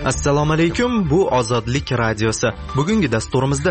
Assalomu alaykum, bu Ozodlik radiosi. Bugungi dasturimizda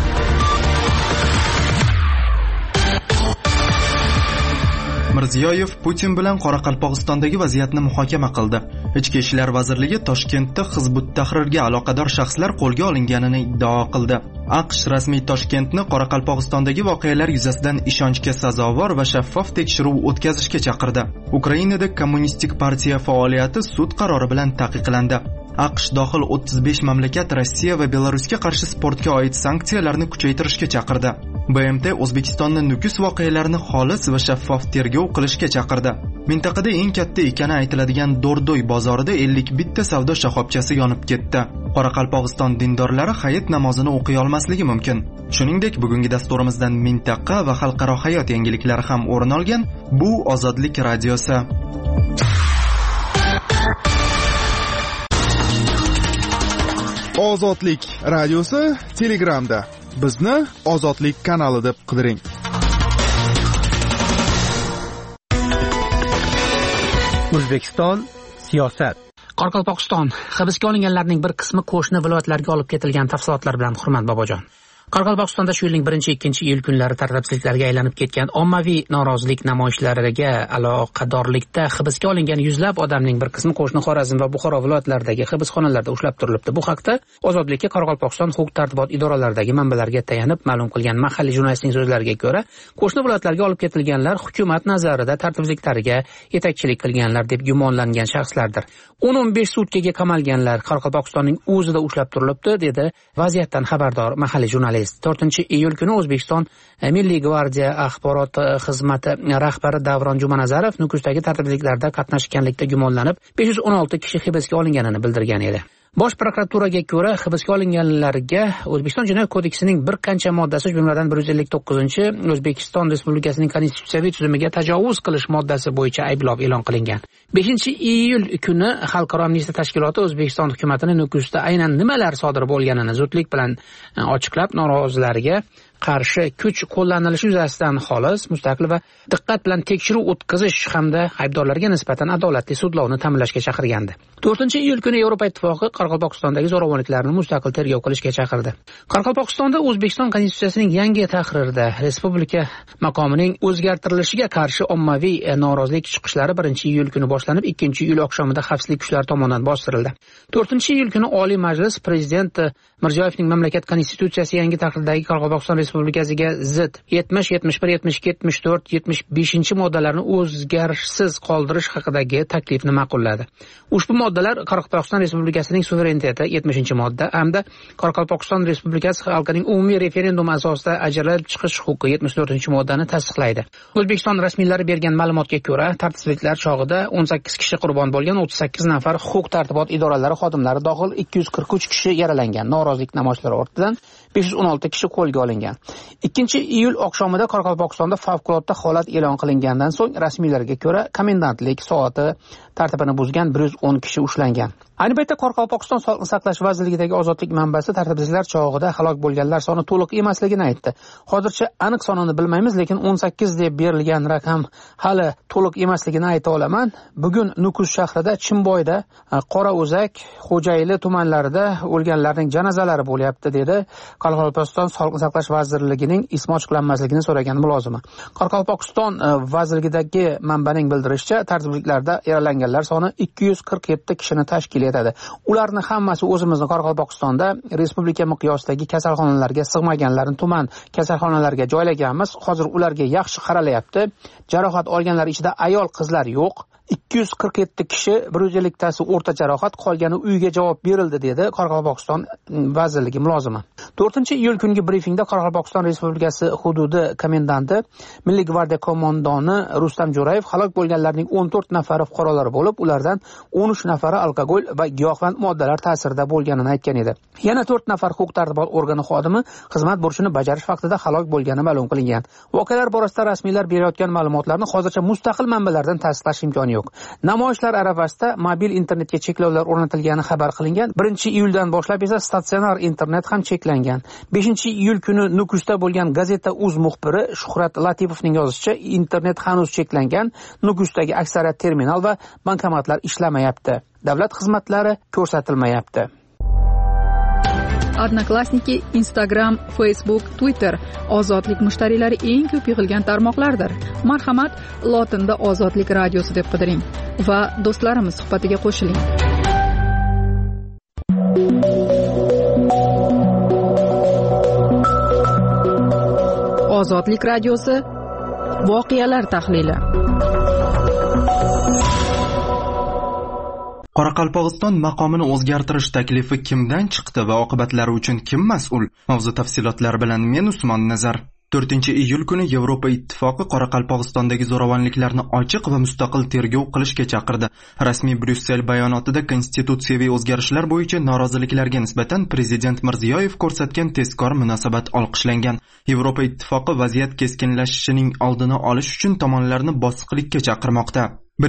Mirziyoyev Putin bilan Qoraqalpog'istondagi vaziyatni muhokama qildi. Ichki ishlar vazirligi Toshkentda Hizbut Tahrirga aloqador shaxslar qo'lga olinganini iddao qildi. AQSh rasmiy Toshkentni Qoraqalpog'istondagi voqealar yuzasidan ishonchga sazovor va shaffof tekshiruv o'tkazishga chaqirdi. Ukrainada Kommunistik partiya faoliyati sud qarori bilan taqiqlandi. AQSh dohil 35 mamlakat Rossiya va Belarusga qarshi sportga oid sanksiyalarni kuchaytirishga chaqirdi. BMT O'zbekistonni Nukus voqealarini xolis va shaffof tergov qilishga chaqirdi. Mintaqada eng katta ekani aytiladigan Dordoy bozorida 51 ta savdo shoxobchasi yonib ketdi. Qoraqalpog'iston dindorlari hayit namozini o'qiy olmasligi mumkin. Shuningdek, bugungi dasturimizdan mintaqa va xalqaro hayot yangiliklari ham o'rin olgan. Bu Ozodlik radiosi. Ozodlik radiosi Telegramda. Bizni Ozodlik kanali deb qidiring. O'zbekiston siyosat. Qoraqalpog'iston hibsga olinganlarning bir qismi qo'shni viloyatlarga olib ketilgan tafsilotlar bilan Hurmat Bobojon. Qoraqalpog'istonda shu yilning 1-2 iyul kunlari tartibsizliklarga aylanib ketgan ommaviy norozilik namoyishlariga aloqadorlikda hibsga olingan yuzlab odamning bir qismi qo'shni Xorazm va Buxoro viloyatlaridagi hibsxonalarda ushlab turilibdi. Bu haqda Ozodlikka Qoraqalpog'iston huquq-tartibot idoralariga manbalarga tayanib ma'lum qilgan mahalliy jurnalistning so'zlariga ko'ra, qo'shni viloyatlarga olib ketilganlar hukumat nazarida tartibsizliklarga yetakchilik qilganlar deb gumonlangan shaxslardir. 10-15 sutkaga qamalganlar Qoraqalpog'istonning o'zida ushlab turilibdi, dedi vaziyatdan xabardor mahalliy jurnalist. 4-iyul kuni O'zbekiston Milliy gvardiya axborot xizmati rahbari Davron Jumanazarov Nukusdagi tartibsizliklarda qatnashganlikda gumonlanib 516 kishi hibsga olinganini bildirgan edi. Bosh prokuraturaga ko'ra, hibsga olinganlarga O'zbekiston Jinoyat kodeksining bir qancha moddasi, jumladan 159-chi O'zbekiston Respublikasining konstitutsiyaviy tuzumiga tajovuz qilish moddasi bo'yicha ayblov e'lon qilingan. 5-iyul kuni Xalqaro amnistiya tashkiloti O'zbekiston hukumatini Nukusda aynan nimalar sodir bo'lganini zudlik bilan ochiqlab, norozilarga qarshi kuch qo'llanilishi yuzasidan xolis, mustaqil va diqqat bilan tekshiruv o'tkazish hamda aybdorlarga nisbatan adolatli sudlovni ta'minlashga chaqirgandi. 4-iyul kuni Yevropa Ittifoqi Qoraqalpog'istondagi zo'ravonliklarni mustaqil tergov qilishga chaqirdi. Qoraqalpog'istonda O'zbekiston konstitutsiyasining yangi tahririda respublika maqomining o'zgartirilishiga qarshi ommaviy norozilik chiqishlari 1-iyul kuni boshlanib, 2-iyul oqshomida xavfsizlik kuchlari tomonidan bostirildi. 4-iyul kuni Oliy Majlis Prezident Mirziyoyevning mamlakat konstitutsiyasi yangi tahrirdagi Qoraqalpog'iston Respublikasiga zid 70, 71, 72, 74, 75 moddalarni o'zgarishsiz qoldirish haqidagi taklifni ma'qulladi. Ushbu moddalar Qoraqalpog'iston Respublikasining suvereniteti 70-modda hamda Qoraqalpog'iston Respublikasi xalqining umumiy referendum asosida ajralib chiqish huquqi 74-moddani tasdiqlaydi. O'zbekiston rasmiylari bergan ma'lumotga ko'ra, tartibsizliklar chog'ida 18 kishi qurbon bo'lgan, 38 nafar huquq-tartibot idoralari xodimlari dohil 243 kishi yaralangan. Norozilik namoyishlari ortidan 516 kishi qo'lga olingan. 2-iyul oqshomida Qoraqalpog'istonda favqulodda holat e'lon qilingandan so'ng rasmiylarga ko'ra komendantlik soati tartibini buzgan 110 kishi ushlangan. Ayni paytda Qoraqalpog'iston Sog'liqni saqlash vazirligidagi ozodlik manbasi tartibsizliklar chog'ida halok bo'lganlar soni to'liq emasligini aytdi. Hozircha aniq sonini bilmaymiz, lekin 18 deb berilgan raqam hali to'liq emasligini ayta olaman. Bugun Nukus shahrida, Chimboyda, Qorao'zak, Xo'jayli tumanlarida o'lganlarning janozalari bo'lyapti, dedi Qoraqalpog'iston Sog'liqni saqlash vazirligining ismi ochiqlanmasligini so'ragan mulozimi. Qoraqalpog'iston vazirligidagi manbaning bildirishicha, tartibsizliklarda yaralanganlar soni 247 kishini tashkil etadi. Ularning hammasi o'zimizning Qoraqalpog'istonda respublika miqyosidagi kasalxonalarga sig'maganlarni tuman kasalxonalarga joylaganmiz. Hozir ularga yaxshi qaralyapti. Jarohat olganlar ichida ayol, qizlar yo'q. 247 kishi, 150 tasi o'rta jarohat, qolgani uyga javob berildi, dedi Qoraqalpog'iston vazirligi mulozimi. 4-iyul kungi brifingda Qoraqalpog'iston Respublikasi hududi komendanti, Milliy gvardiya qo'mondoni Rustam Jo'rayev halok bo'lganlarning 14 nafari fuqarolar bo'lib, ulardan 13 nafari alkogol va giyohvand moddalar ta'sirida bo'lganini aytgan edi. Yana 4 nafar huquq-tartibot organi xodimi xizmat burchini bajarish vaqtida halok bo'lgani ma'lum qilingan. Voqealar borasida rasmiylar berayotgan ma'lumotlarni hozircha mustaqil manbalardan tasdiqlash imkoni yo'q. Namoyishlar arafasida mobil internetga cheklovlar o'rnatilgani xabar qilingan. 1-iyuldan boshlab esa statsionar internet ham cheklangan. 5-iyul kuni Nukusda bo'lgan gazeta Uz muxbiri Shuhrat Latipovning yozishicha, internet hanuz cheklangan. Nukusdagi aksariyat terminal va bankomatlar ishlamayapti. davlat xizmatlari ko'rsatilmayapti. Odnoklassniki, Instagram, Facebook, Twitter ozodlik mushtariylari eng ko'p yig'ilgan tarmoqlardir. Marhamat, lotinda Ozodlik radiosi deb qidiring va do'stlarimiz suhbatiga qo'shiling. Ozodlik radiosi voqealar tahlili. Qoraqalpog'iston maqomini o'zgartirish taklifi kimdan chiqdi va oqibatlari uchun kim mas'ul? Mavzu tafsilotlari bilan men Usmon Nazar. 4-iyul kuni Yevropa Ittifoqi Qoraqalpog'istondagi zo'ravonliklarni ochiq va mustaqil tergov qilishga chaqirdi. Rasmiy Bryussel bayonotida konstitutsiyaviy o'zgarishlar bo'yicha noroziliklarga nisbatan prezident Mirziyoyev ko'rsatgan tezkor munosabat olqishlangan. Yevropa Ittifoqi vaziyat keskinlashishining oldini olish uchun tomonlarni bosiqlikka chaqirmoqda.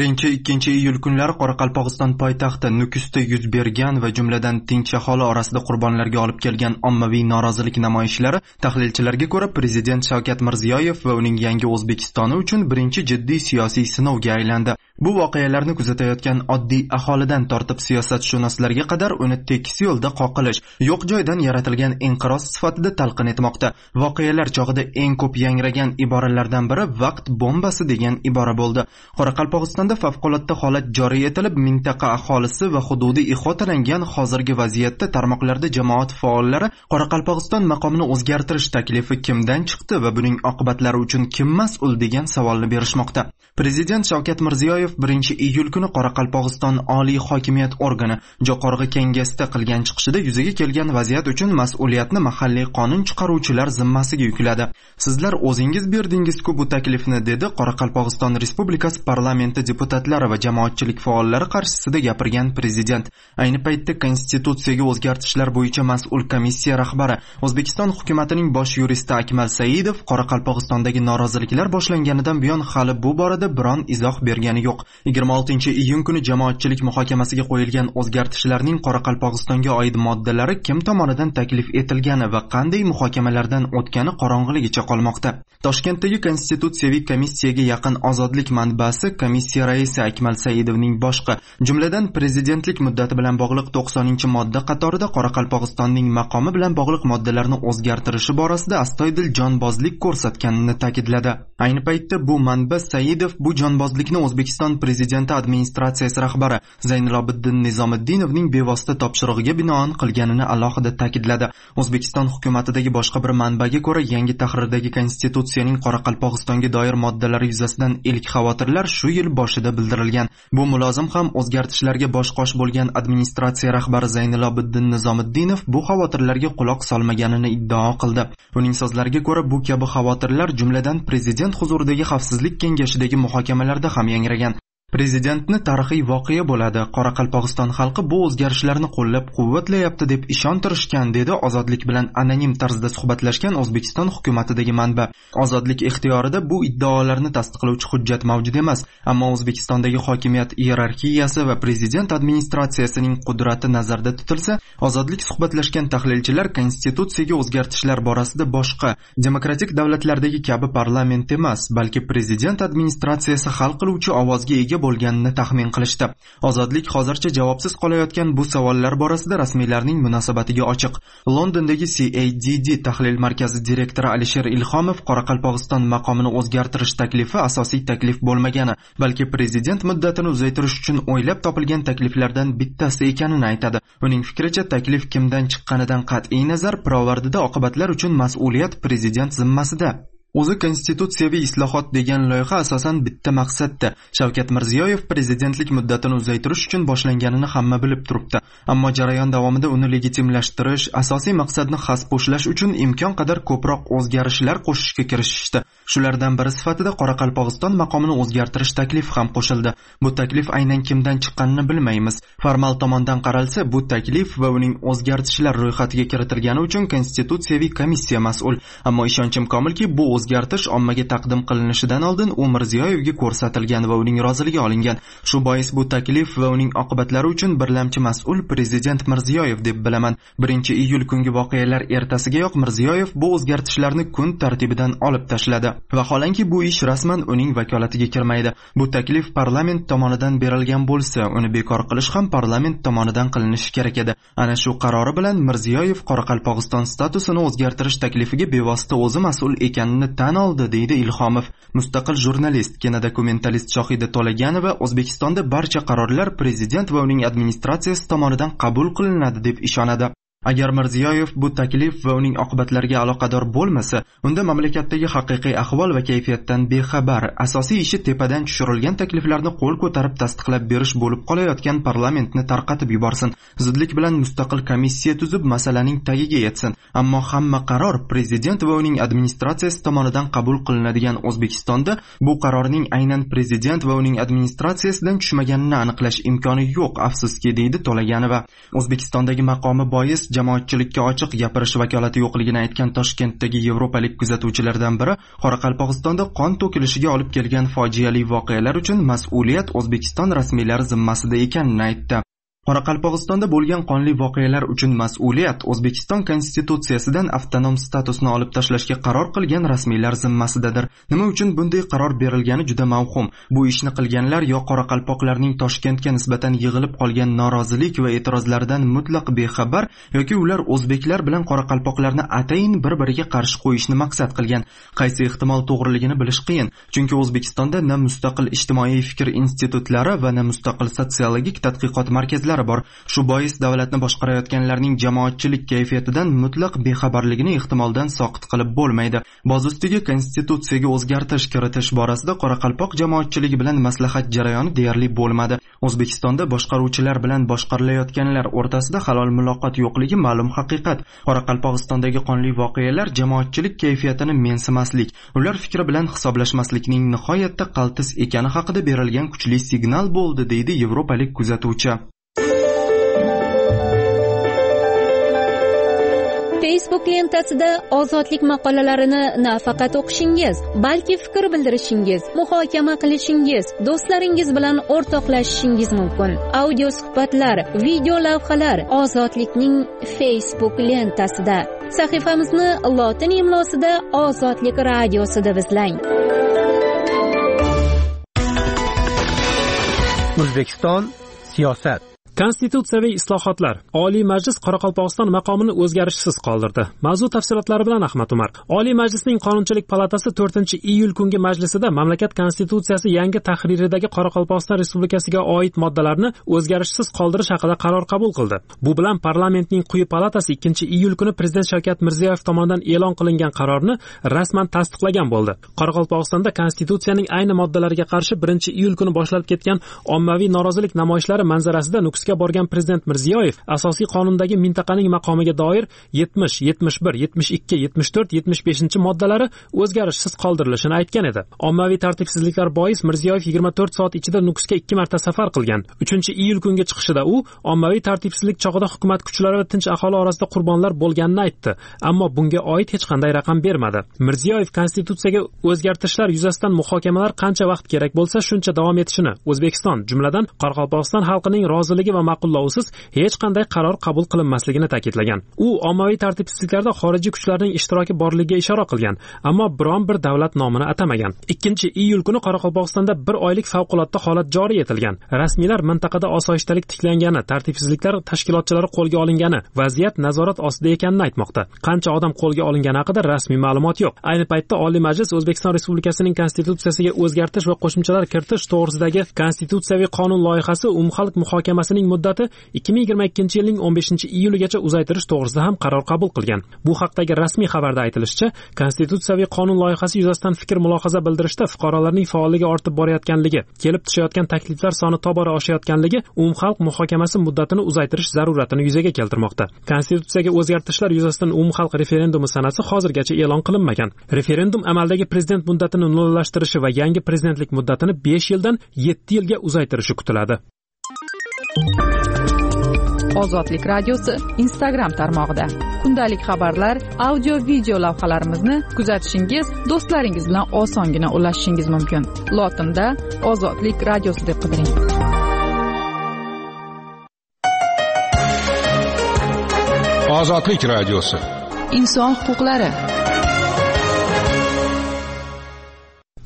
1-2 kunlari Qoraqalpog'iston poytaxti Nukusda yuz bergan va jumladan tinch aholi orasida qurbonlarga olib kelgan ommaviy norozilik namoyishlari tahlilchilarga ko'ra prezident Shavkat Mirziyoyev va uning yangi O'zbekistoni uchun birinchi jiddiy siyosiy sinovga aylandi. Bu voqealarni kuzatayotgan oddiy aholidan tortib siyosatshunoslarga qadar uni tekis yo'lda qoqilish, yo'q joydan yaratilgan inqiroz sifatida talqin etmoqda. Voqealar chog'ida eng ko'p yangragan iboralardan biri vaqt bombasi degan ibora bo'ldi. Qoraqalpog'istonda favqulodda holat joriy etilib, mintaqa aholisi va hududiy ihotalangan hozirgi vaziyatda tarmoqlarda jamoat faollari Qoraqalpog'iston maqomini o'zgartirish taklifi kimdan chiqdi va buning oqibatlari uchun kim mas'ul degan savolni berishmoqda. Prezident Shavkat Mirziyoyev 1-iyul kuni Qoraqalpog'iston Oliy hokimiyat organi Jo'qorg'i Kengasida qilgan chiqishida yuzaga kelgan vaziyat uchun mas'uliyatni mahalliy qonun chiqaruvchilar zimmasiga yukladi. Sizlar o'zingiz berdingiz-ku bu taklifni, dedi Qoraqalpog'iston Respublikasi parlamenti deputatlari va jamoatchilik faollari qarshisida gapirgan prezident. Ayni paytda konstitutsiyaga o'zgartishlar bo'yicha mas'ul komissiya rahbari, O'zbekiston hukumatining bosh yuristi Akmal Saidov Qoraqalpog'istondagi noroziliklar boshlanganidan buyon hali bu borada biron izoh bergani yo'q. 26-iyun kuni jamoatchilik muhokamasiga qo'yilgan o'zgartishlarning Qoraqalpog'istonga oid moddalari kim tomonidan taklif etilgani va qanday muhokamalardan o'tgani qorong'iligicha qolmoqda. Toshkentdagi konstitutsiyaviy komissiyaga yaqin Ozodlik manbasi komissiya raisi Akmal Saidovning boshqa, jumladan prezidentlik muddati bilan bog'liq 90-modda qatorida Qoraqalpog'istonning maqomi bilan bog'liq moddalarni o'zgartirishi borasida astoydil jonbozlik ko'rsatganini ta'kidladi. Ayni paytda bu manba Saidov bu jonbozlikni O'zbekiston prezidenti administratsiyasi rahbari Zaynilobiddin Nizomiddinovning bevosita topshirig'iga binoan qilganini alohida ta'kidladi. O'zbekiston hukumatidagi boshqa bir manbaga ko'ra, yangi tahrirdagi konstitutsiyaning Qoraqalpog'istonga doir moddalari yuzasidan ilk xavotirlar shu yil boshida bildirilgan. Bu mulozim ham o'zgartishlarga bosh-qosh bo'lgan administratsiya rahbari Zaynilobiddin Nizomiddinov bu xavotirlarga quloq solmaganini iddao qildi. Uning so'zlariga ko'ra, bu kabi xavotirlar jumladan prezident huzuridagi xavfsizlik kengashidagi muhokamalarda ham yangragan. Prezidentni tarixiy voqea bo'ladi. Qoraqalpog'iston xalqi bu o'zgarishlarni qo'llab-quvvatlayapti deb ishontirishgan, dedi Ozodlik bilan anonim tarzda suhbatlashgan O'zbekiston hukumatidagi manba. Ozodlik ixtiyorida bu iddaolarni tasdiqlovchi hujjat mavjud emas, ammo O'zbekistondagi hokimiyat iyerarxiyasi va prezident administratsiyasining qudrati nazarda tutilsa, Ozodlik suhbatlashgan tahlilchilar konstitutsiyaga o'zgartishlar borasida boshqa demokratik davlatlardagi kabi parlament emas, balki prezident administratsiyasi hal qiluvchi ovozga ega bo'lganini taxmin qilishdi. Ozodlik hozircha javobsiz qolayotgan bu savollar borasida rasmiylarning munosabatiga ochiq. Londondagi CADD tahlil markazi direktori Alisher Ilhomov Qoraqalpog'iston maqomini o'zgartirish taklifi asosiy taklif bo'lmagani, balki prezident muddatini uzaytirish uchun o'ylab topilgan takliflardan bittasi ekanini aytadi. Uning fikricha, taklif kimdan chiqqanidan qat'iy nazar, pirovardida oqibatlar uchun mas'uliyat prezident zimmasida. O'zi konstitutsiyaviy islohot degan loyiha asosan bitta maqsadda. Shavkat Mirziyoyev prezidentlik muddatini uzaytirish uchun boshlanganini hamma bilib turibdi. Ammo jarayon davomida uni legitimlashtirish, asosiy maqsadni xaspo'shlash uchun imkon qadar ko'proq o'zgarishlar qo'shishga kirishishdi. Shulardan biri sifatida Qoraqalpog'iston maqomini o'zgartirish taklifi ham qo'shildi. Bu taklif aynan kimdan chiqqanini bilmaymiz. Formal tomondan qaralsa, bu taklif va uning o'zgartishlar ro'yxatiga kiritilgani uchun konstitutsiyaviy komissiya mas'ul. Ammo ishonchim komilki, bu o'zgartirish ommaga taqdim qilinishidan oldin u Mirziyoyevga ko'rsatilgan va uning roziligi olingan. Shu bois bu taklif va uning oqibatlari uchun birlamchi mas'ul prezident Mirziyoyev deb bilaman. 1-iyul kungi voqealar ertasigayoq Mirziyoyev bu o'zgartishlarni kun tartibidan olib tashladi. Vaholanki bu ish rasman uning vakolatiga kirmaydi. Bu taklif parlament tomonidan berilgan bo'lsa, uni bekor qilish ham parlament tomonidan qilinishi kerak edi. Ana shu qarori bilan Mirziyoyev Qoraqalpog'iston statusini o'zgartirish taklifiga bevosita o'zi mas'ul ekanini tan oldi, deydi Ilhomov. Mustaqil jurnalist, kinodokumentalist Shohida To'laganova O'zbekistonda barcha qarorlar prezident va uning administratsiyasi tomonidan qabul qilinadi deb ishonadi. Agar Mirziyoyev bu taklif va uning oqibatlariga aloqador bo'lmasa, unda mamlakatdagi haqiqiy ahvol va kayfiyatdan bexabar, asosiy ishi tepadan tushirilgan takliflarni qo'l ko'tarib tasdiqlab berish bo'lib qolayotgan parlamentni tarqatib yuborsin. Zudlik bilan mustaqil komissiya tuzib masalaning tagiga yetsin. Ammo hamma qaror prezident va uning administratsiyasi tomonidan qabul qilinadigan O'zbekistonda bu qarorning aynan prezident va uning administratsiyasidan tushmaganini aniqlash imkoni yo'q, afsuski, deydi To'laganova. O'zbekistondagi maqomi bois jamoatchilikka ochiq gapirish vakolati yo'qligini aytgan Toshkentdagi yevropalik kuzatuvchilardan biri Qoraqalpog'istonda qon to'kilishiga olib kelgan fojiali voqealar uchun mas'uliyat O'zbekiston rasmiylari zimmasida ekanini aytdi. Qoraqalpog'istonda bo'lgan qonli voqealar uchun mas'uliyat O'zbekiston konstitutsiyasidan avtonom statusni olib tashlashga qaror qilgan rasmiylar zimmasidadir. Nima uchun bunday qaror berilgani juda mavhum. Bu ishni qilganlar yo Qoraqalpoqlarning Toshkentga nisbatan yig'ilib qolgan norozilik va e'tirozlardan mutlaq bexabar yoki ular o'zbeklar bilan Qoraqalpoqlarni atayin bir-biriga qarshi qo'yishni maqsad qilgan. Qaysi ehtimol to'g'riligini bilish qiyin, chunki O'zbekistonda na mustaqil ijtimoiy fikr institutlari va na mustaqil sotsiologik tadqiqot markazlari bor. Shu bois davlatni boshqarayotganlarning jamoatchilik kayfiyatidan mutlaq bexabarligini ehtimoldan soqit qilib bo'lmaydi. Boz ustiga konstitutsiyaga o'zgartirish kiritish borasida Qoraqalpoq jamoatchiligi bilan maslahat jarayoni deyarli bo'lmadi. O'zbekistonda boshqaruvchilar bilan boshqarilayotganlar o'rtasida halol muloqot yo'qligi ma'lum haqiqat. Qoraqalpog'istondagi qonli voqealar jamoatchilik kayfiyatini mensimaslik, ular fikri bilan hisoblashmaslikning nihoyatda qaltis ekani haqida berilgan kuchli signal bo'ldi, deydi yevropalik kuzatuvchi. Facebook lentasida ozodlik maqolalarini nafaqat o'qishingiz, balki fikr bildirishingiz, muhokama qilishingiz, do'stlaringiz bilan o'rtoqlashishingiz mumkin. Audio suhbatlar, video lavhalar Ozodlikning Facebook lentasida. Sahifamizni lotin imlosida Ozodlik radiosi deb izlang. O'zbekiston siyosat. Konstitutsiyaviy islohotlar. Oliy Majlis Qoraqalpog'iston maqomini o'zgarishsiz qoldirdi. Mavzu tafsilotlari bilan Ahmad Umar. Oliy Majlisning Qonunchilik palatasi 4-iyul kungi majlisida mamlakat konstitutsiyasi yangi tahriridagi Qoraqalpog'iston Respublikasiga oid moddalarni o'zgarishsiz qoldirish haqida qaror qabul qildi. Bu bilan parlamentning quyi palatasi 2-iyul kuni Prezident Shavkat Mirziyoyev tomonidan e'lon qilingan qarorni rasman tasdiqlagan bo'ldi. Qoraqalpog'istonda konstitutsiyaning ayni moddalariga qarshi 1-iyul kuni boshlanib ketgan ommaviy norozilik namoyishlari manzarasida Nukusga borgan Prezident Mirziyoyev asosiy qonundagi mintaqaning maqomiga doir 70, 71, 72, 74, 75 moddalari o'zgarishsiz qoldirilishini aytgan edi. Ommaviy tartibsizliklar bois Mirziyoyev 24 soat ichida Nukusga 2 marta safar qilgan. 3-iyul kungi chiqishida u ommaviy tartibsizlik chog'ida hukumat kuchlari va tinch aholi orasida qurbonlar bo'lganini aytdi, ammo bunga oid hech qanday raqam bermadi. Mirziyoyev konstitutsiyaga o'zgartirishlar yuzasidan muhokamalar qancha vaqt kerak bo'lsa shuncha davom etishini, O'zbekiston, jumladan Qoraqalpog'iston xalqining roziligi va ma'qullovisiz hech qanday qaror qabul qilinmasligini ta'kidlagan. U ommaviy tartibsizliklarda xorijiy kuchlarning ishtiroki borligiga ishora qilgan, ammo biron bir davlat nomini atamagan. 2-iyul kuni Qoraqalpog'istonda 1 oylik favqulodda holat joriy etilgan. Rasmiylar mintaqada osoyishtalik tiklangani, tartibsizliklar tashkilotchilari qo'lga olingani, vaziyat nazorat ostida ekanini aytmoqda. Qancha odam qo'lga olingani haqida rasmiy ma'lumot yo'q. Ayni paytda Oliy Majlis O'zbekiston Respublikasining konstitutsiyasiga o'zgartirish va qo'shimchalar kiritish to'g'risidagi konstitutsiyaviy qonun loyihasi umumxalq muhokamasining muddati 2022-yilning 15-iyuligacha uzaytirish to'g'risida ham qaror qabul qilgan. Bu haqdagi rasmiy xabarda aytilishicha, konstitutsiyaviy qonun loyihasi yuzasidan fikr mulohaza bildirishda fuqarolarning faolligi ortib borayotganligi, kelib tushayotgan takliflar soni tobora oshayotganligi umumxalq muhokamasi muddatini uzaytirish zaruratini yuzaga keltirmoqda. Konstitutsiyaga o'zgartirishlar yuzasidan umumxalq referendumi sanasi hozirgacha e'lon qilinmagan. Referendum amaldagi prezident muddatini nollashtirishi va yangi prezidentlik muddatini 5 yildan 7 yilga uzaytirishi kutiladi. Ozodlik radiosi Instagram tarmog'ida kundalik xabarlar, audio video lavhalarimizni kuzatishingiz, do'stlaringiz bilan osongina ulashishingiz mumkin. Lotinda Ozodlik radiosi deb qidiring. Ozodlik radiosi. Inson huquqlari.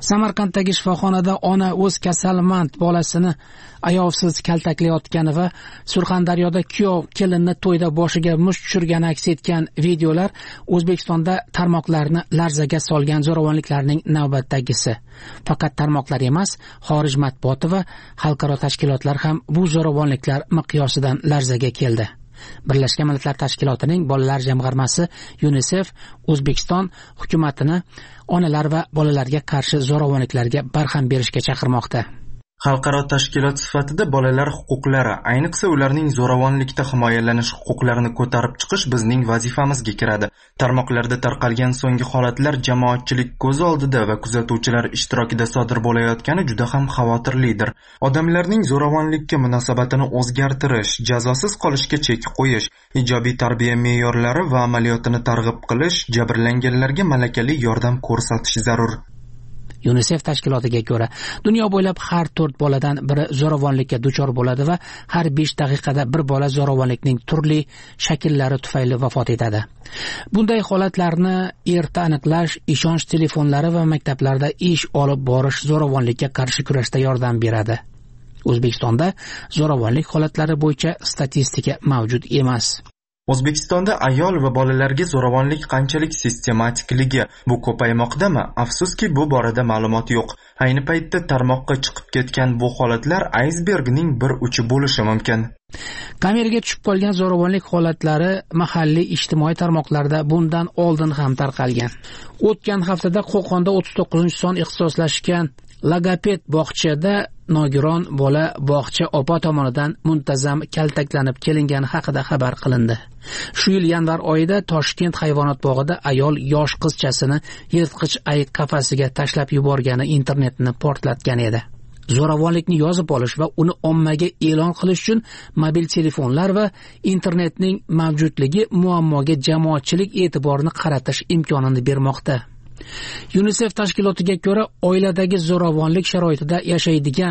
Samarqanddagi shifoxonada ona o'z kasalmand bolasini ayovsiz kaltaklayotgani va Surxondaryoda kuyov kelinni to'yda boshiga musht tushirgani aks etgan videolar O'zbekistonda tarmoqlarni larzaga solgan zo'ravonliklarning navbatdagisi. Faqat tarmoqlar emas, xorij matbuoti va xalqaro tashkilotlar ham bu zo'ravonliklar miqyosidan larzaga keldi. Birlashgan Millatlar Tashkilotining bolalar jamg'armasi UNICEF O'zbekiston hukumatini onalar va bolalarga qarshi zo'ravonliklarga barham berishga chaqirmoqda. Xalqaro tashkilot sifatida bolalar huquqlari, ayniqsa ularning zo'ravonlikda himoyalanish huquqlarini ko'tarib chiqish bizning vazifamizga kiradi. Tarmoqlarda tarqalgan so'nggi holatlar jamoatchilik ko'z oldida va kuzatuvchilar ishtirokida sodir bo'layotgani juda ham xavotirlidir. Odamlarning zo'ravonlikka munosabatini o'zgartirish, jazosiz qolishga chek qo'yish, ijobiy tarbiya me'yorlari va amaliyotini targ'ib qilish, jabrlanganlarga malakali yordam ko'rsatish zarur. UNICEF tashkilotiga ko'ra, dunyo bo'ylab har 4 boladan biri zo'ravonlikka duchor bo'ladi va har 5 daqiqada bir bola zo'ravonlikning turli shakllari tufayli vafot etadi. Bunday holatlarni erta aniqlash, ishonch telefonlari va maktablarda ish olib borish zo'ravonlikka qarshi kurashda yordam beradi. O'zbekistonda zo'ravonlik holatlari bo'yicha statistika mavjud emas. O'zbekistonda ayol va bolalarga zo'ravonlik qanchalik sistematikligi bu ko'paymoqdami? Afsuski, bu borada ma'lumot yo'q. Ayni paytda tarmoqqa chiqib ketgan bu holatlar aysbergning bir uchi bo'lishi mumkin. Kameraga tushib qolgan zo'ravonlik holatlari mahalliy ijtimoiy tarmoqlarda bundan oldin ham tarqalgan. O'tgan haftada Qo'qonda 39-son ixtisoslashgan logoped bog'chada nogiron bola bog'cha opa tomonidan muntazam kaltaklanib kelingani haqida xabar qilindi. Shu yil yanvar oyida Toshkent hayvonot bog'ida ayol yosh qizchasini yirtqich ayiq qafasiga tashlab yuborgani internetni portlatgan edi. Zo'ravonlikni yozib olish va uni ommaga e'lon qilish uchun mobil telefonlar va internetning mavjudligi muammoga jamoatchilik e'tiborini qaratish imkonini bermoqda. UNICEF tashkilotiga ko'ra, oiladagi zo'ravonlik sharoitida yashaydigan,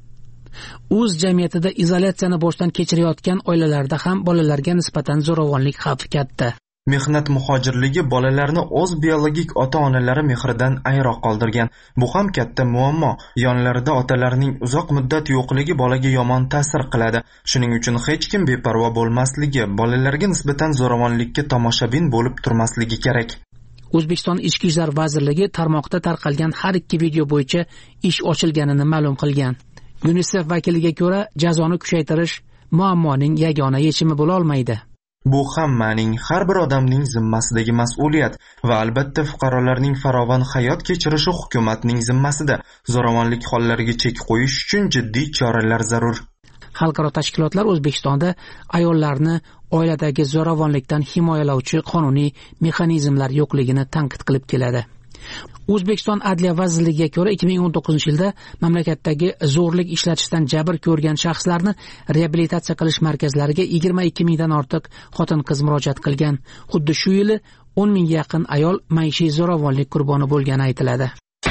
o'z jamiyatida izolyatsiyani boshdan kechirayotgan oilalarda ham bolalarga nisbatan zo'ravonlik xavfi katta. Mehnat muhojirligi bolalarni o'z biologik ota-onalari mehridan ayro qoldirgan. Bu ham katta muammo. Yonlarida otalarining uzoq muddat yo'qligi bolaga yomon ta'sir qiladi. Shuning uchun hech kim beparvo bo'lmasligi, bolalarga nisbatan zo'ravonlikka tomoshabin bo'lib turmasligi kerak. O'zbekiston Ichki ishlar vazirligi tarmoqda tarqalgan har 2 video bo'yicha ish ochilganini ma'lum qilgan. UNICEF vakiliga ko'ra, jazoni kuchaytirish muammoning yagona yechimi bo'la olmaydi. Bu hammaning, har bir odamning zimmasidagi mas'uliyat va albatta fuqarolarning farovon hayot kechirishi hukumatning zimmasida. Zo'ravonlik hollariga chek qo'yish uchun jiddiy choralar zarur. Xalqaro tashkilotlar O'zbekistonda ayollarni oiladagi zo'ravonlikdan himoyalovchi qonuniy mexanizmlar yo'qligini tanqid qilib keladi. O'zbekiston Adliya vazirligiga ko'ra 2019-yilda mamlakatdagi zo'rlik ishlatishdan jabr ko'rgan shaxslarni reabilitatsiya qilish markazlariga 22 mingdan ortiq xotin-qiz murojaat qilgan. Xuddi shu yili 10 mingga yaqin ayol maishiy zo'ravonlik qurboni bo'lgani aytiladi.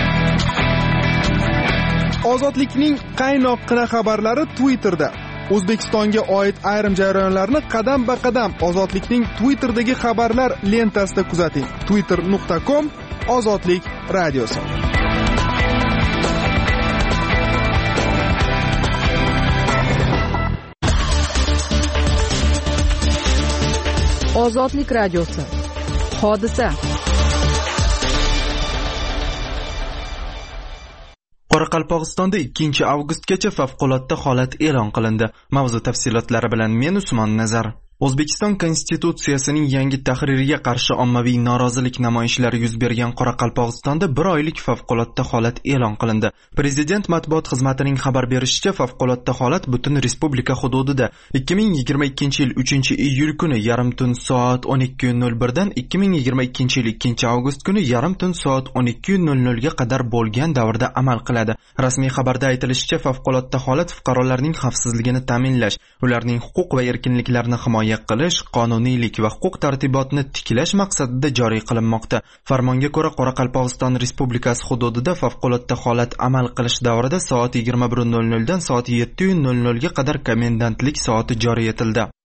Ozodlikning qaynoqqina xabarlari Twitterda. O'zbekistonga oid ayrim jarayonlarni qadam-ba-qadam Ozodlikning Twitterdagi xabarlar lentasida kuzating. twitter.com Ozodlik radiosi. Ozodlik radiosi. Hodisa. Qoraqalpog'istonda 2 avgustgacha favqulodda holat e'lon qilindi. Mavzu tafsilotlari bilan men Usmon Nazar. O'zbekiston Konstitutsiyasining yangi tahririga qarshi ommaviy norozilik namoyishlari yuz bergan Qoraqalpog'istonda 1 oylik favqulodda holat e'lon qilindi. Prezident matbuot xizmatining xabar berishicha, favqulodda holat butun respublika hududida 2022 yil 3-iyul kuni yarim tun soat 12:01 dan 2022 yil 2-avgust kuni yarim tun soat 12:00 ga qadar bo'lgan davrda amal qiladi. Rasmiy xabarda aytilishicha, favqulodda holat fuqarolarning xavfsizligini ta'minlash, ularning huquq va erkinliklarini himoya qilish, qonuniylik va huquq tartibotni tiklash maqsadida joriy qilinmoqda. Farmonga ko'ra, Qoraqalpog'iston Respublikasi hududida favqulodda holat amal qilish davrida soat 21:00 dan soat 7:00 ga qadar komendantlik soati joriy etildi.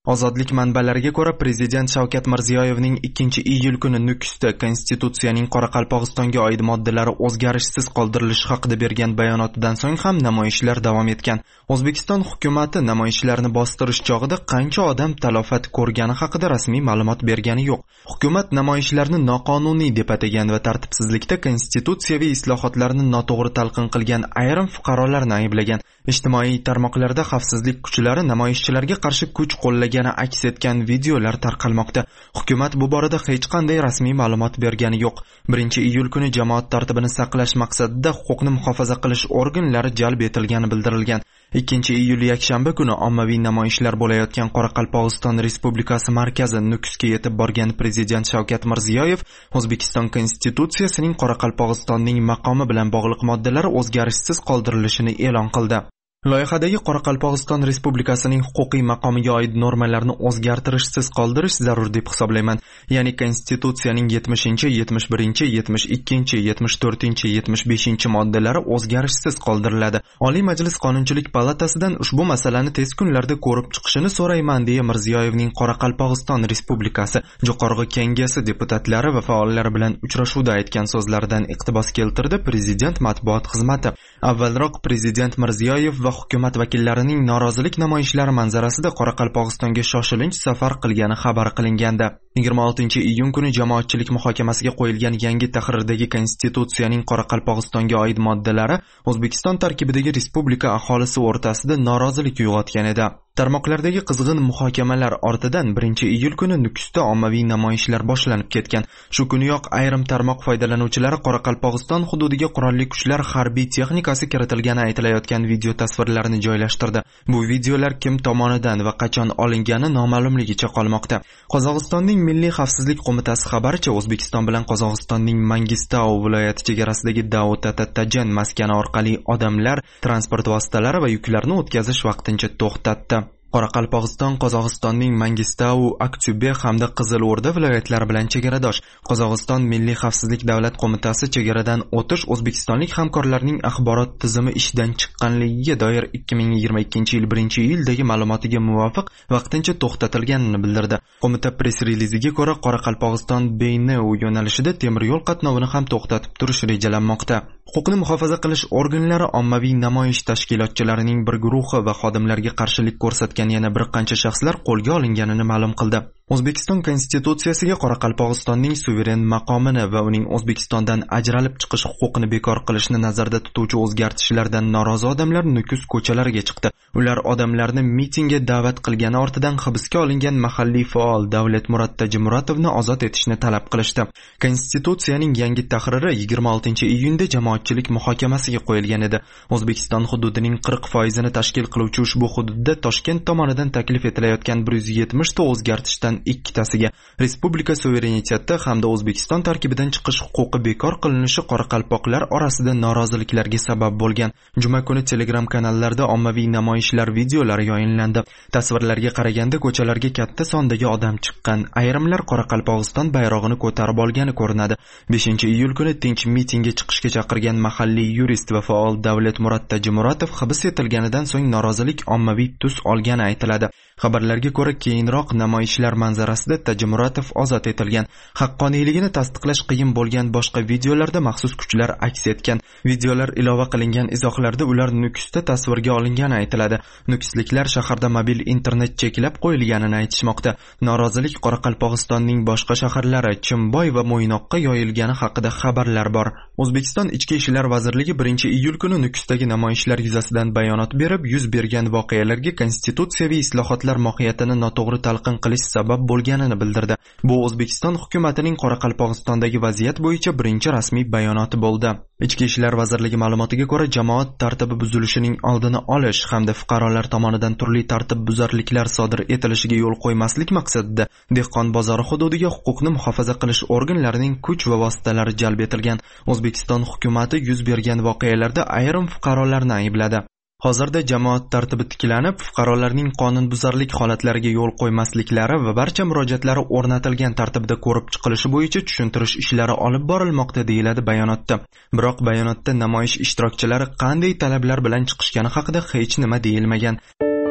Ozodlik manbalariga ko'ra, prezident Shavkat Mirziyoyevning 2-iyul kuni Nukusda Konstitutsiyaning Qoraqalpog'istonga oid moddalari o'zgarishsiz qoldirilishi haqida bergan bayonotidan so'ng ham namoyishlar davom etgan. O'zbekiston hukumatı namoyishlarni bostirish chog'ida qancha odam talofat ko'rgani haqida rasmiy ma'lumot bergani yo'q. Hukumat namoyishlarni noqonuniy deb atagan va tartibsizlikda konstitutsiyaviy islohotlarni noto'g'ri talqin qilgan ayrim fuqarolarni ayblagan. Ijtimoiy tarmoqlarda xavfsizlik kuchlari namoyishchilarga qarshi kuch qo'llagani aks etgan videolar tarqalmoqda. Hukumat bu borada hech qanday rasmiy ma'lumot bergani yo'q. 1-iyul kuni jamoat tartibini saqlash maqsadida huquqni muhofaza qilish organlari jalb etilgani bildirilgan. 2-iyul yakshanba kuni ommaviy namoyishlar bo'layotgan Qoraqalpog'iston Respublikasi markazi Nukusga yetib borgan prezident Shavkat Mirziyoyev O'zbekiston Konstitutsiyasining Qoraqalpog'istonning maqomi bilan bog'liq moddalari o'zgarishsiz qoldirilishini e'lon qildi. Loyihadagi Qoraqalpog'iston Respublikasining huquqiy maqomiga oid normalarni o'zgartirishsiz qoldirish zarur deb hisoblayman. Ya'ni Konstitutsiyaning 70, 71, 72, 74, 75 moddalari o'zgarishsiz qoldiriladi. Oliy Majlis Qonunchilik palatasidan ushbu masalani tez kunlarda ko'rib chiqishini so'rayman deya Mirziyoyevning Qoraqalpog'iston Respublikasi Jo'qorg'i Kengashi deputatlari va faollar bilan uchrashuvda aytgan so'zlaridan iqtibos keltirdi prezident matbuot xizmati. Avvalroq prezident Mirziyoyev va hukumat vakillarining norozilik namoyishlari manzarasida Qoraqalpog'istonga shoshilinch safar qilgani xabar qilingandi. 26-iyun kuni jamoatchilik muhokamasiga qo'yilgan yangi tahrirdagi Konstitutsiyaning Qoraqalpog'istonga oid moddalari O'zbekiston tarkibidagi respublika aholisi o'rtasida norozilik uyg'otgan edi. Tarmoqlardagi qizg'in muhokamalar ortidan 1-iyul kuni Nukusda ommaviy namoyishlar boshlanib ketgan. Shu kuniyoq ayrim tarmoq foydalanuvchilari Qoraqalpog'iston hududiga qurolli kuchlar harbiy texnikasi kiritilgani aytilayotgan video tasvirlarini joylashtirdi. Bu videolar kim tomonidan va qachon olingani noma'lumligicha qolmoqda. Qozog'istonning Milliy xavfsizlik qo'mitasi xabaricha, O'zbekiston bilan Qozog'istonning Mangistau viloyati chegarasidagi Davut-Tatajan maskani orqali odamlar, transport vositalari va yuklarni o'tkazish vaqtincha to'xtatdi. Qoraqalpog'iston Qozog'istonning Mangistau, Aktyube hamda Qizilo'rda viloyatlari bilan chegaradosh. Qozog'iston Milliy xavfsizlik davlat qo'mitasi chegaradan o'tish o'zbekistonlik hamkorlarning axborot tizimi ishdan chiqqanligiga doir 2022-yil 1-iyuldagi ma'lumotiga muvofiq vaqtincha to'xtatilganini bildirdi. Qo'mita press-reliziga ko'ra, Qoraqalpog'iston Beyneu yo'nalishida temir yo'l qatnovini ham to'xtatib turish rejalanmoqda. Huquqni muhofaza qilish organlari ommaviy namoyish tashkilotchilarining bir guruhi va xodimlarga qarshilik ko'rsatgan yana bir qancha shaxslar qo'lga olinganini ma'lum qildi. O'zbekiston Konstitutsiyasiga Qoraqalpog'istonning suveren maqomini va uning O'zbekistondan ajralib chiqish huquqini bekor qilishni nazarda tutuvchi o'zgartishlardan norozi odamlar Nukus ko'chalariga chiqdi. Ular odamlarni mitingga da'vat qilgani ortidan hibsga olingan mahalliy faol Davlatmurod Tajimuratovni ozod etishni talab qilishdi. Konstitutsiyaning yangi tahriri 26-iyunda jamoatchilik muhokamasiga qo'yilgan edi. O'zbekiston hududining 40% tashkil qiluvchi ushbu hududda Toshkent tomonidan taklif etilayotgan 170 ta o'zgartishdan ikkitasiga respublika suvereniteti hamda O'zbekiston tarkibidan chiqish huquqi bekor qilinishi qoraqalpoqlar orasida noroziliklarga sabab bo'lgan. Juma kuni Telegram kanallarda ommaviy namoyishlar videolari yoyinlandi. Tasvirlarga qaraganda ko'chalarga katta sondagi odam chiqqan. Ayrimlar Qoraqalpog'iston bayrog'ini ko'tarib olgani ko'rinadi. 5-iyul kuni tinch mitingga chiqishga chaqirgan mahalliy yurist va faol Davlatmurod Tajimuratov hibs etilganidan so'ng norozilik ommaviy tus olgani aytiladi. Xabarlarga ko'ra, keyinroq namoyishlar manzarasida Tajimuratov ozod etilgan. Haqqoniyligini tasdiqlash qiyin bo'lgan boshqa videolarda maxsus kuchlar aks etgan. Videolar ilova qilingan izohlarda ular Nukusda tasvirga olingani aytiladi. Nukusliklar shaharda mobil internet cheklab qo'yilganini aytishmoqda. Norozilik Qoraqalpog'istonning boshqa shaharlari Chimboy va Mo'ynoqqa yoyilgani haqida xabarlar bor. O'zbekiston Ichki ishlar vazirligi 1-iyul kuni Nukusdagi namoyishlar yuzasidan bayonot berib, yuz bergan voqealarga konstitutsiyaviy islohotlar mohiyatini noto'g'ri talqin qilish sabab bo'lganini bildirdi. Bu O'zbekiston hukumatining Qoraqalpog'istondagi vaziyat bo'yicha birinchi rasmiy bayonoti bo'ldi. Ichki ishlar vazirligi ma'lumotiga ko'ra, jamoat tartibi buzilishining oldini olish hamda fuqarolar tomonidan turli tartib buzarliklar sodir etilishiga yo'l qo'ymaslik maqsadida Dehqon bozori hududiga huquqni muhofaza qilish organlarining kuch va vositalari jalb etilgan. O'zbekiston hukumati yuz bergan voqealarda ayrim fuqarolarni aybladi. Hozirda jamoat tartibi tiklanib, fuqarolarning qonunbuzarlik holatlariga yo'l qo'ymasliklari va barcha murojaatlari o'rnatilgan tartibda ko'rib chiqilishi bo'yicha tushuntirish ishlari olib borilmoqda deyiladi bayonotda. Biroq bayonotda namoyish ishtirokchilari qanday talablar bilan chiqishgani haqida hech nima deyilmagan.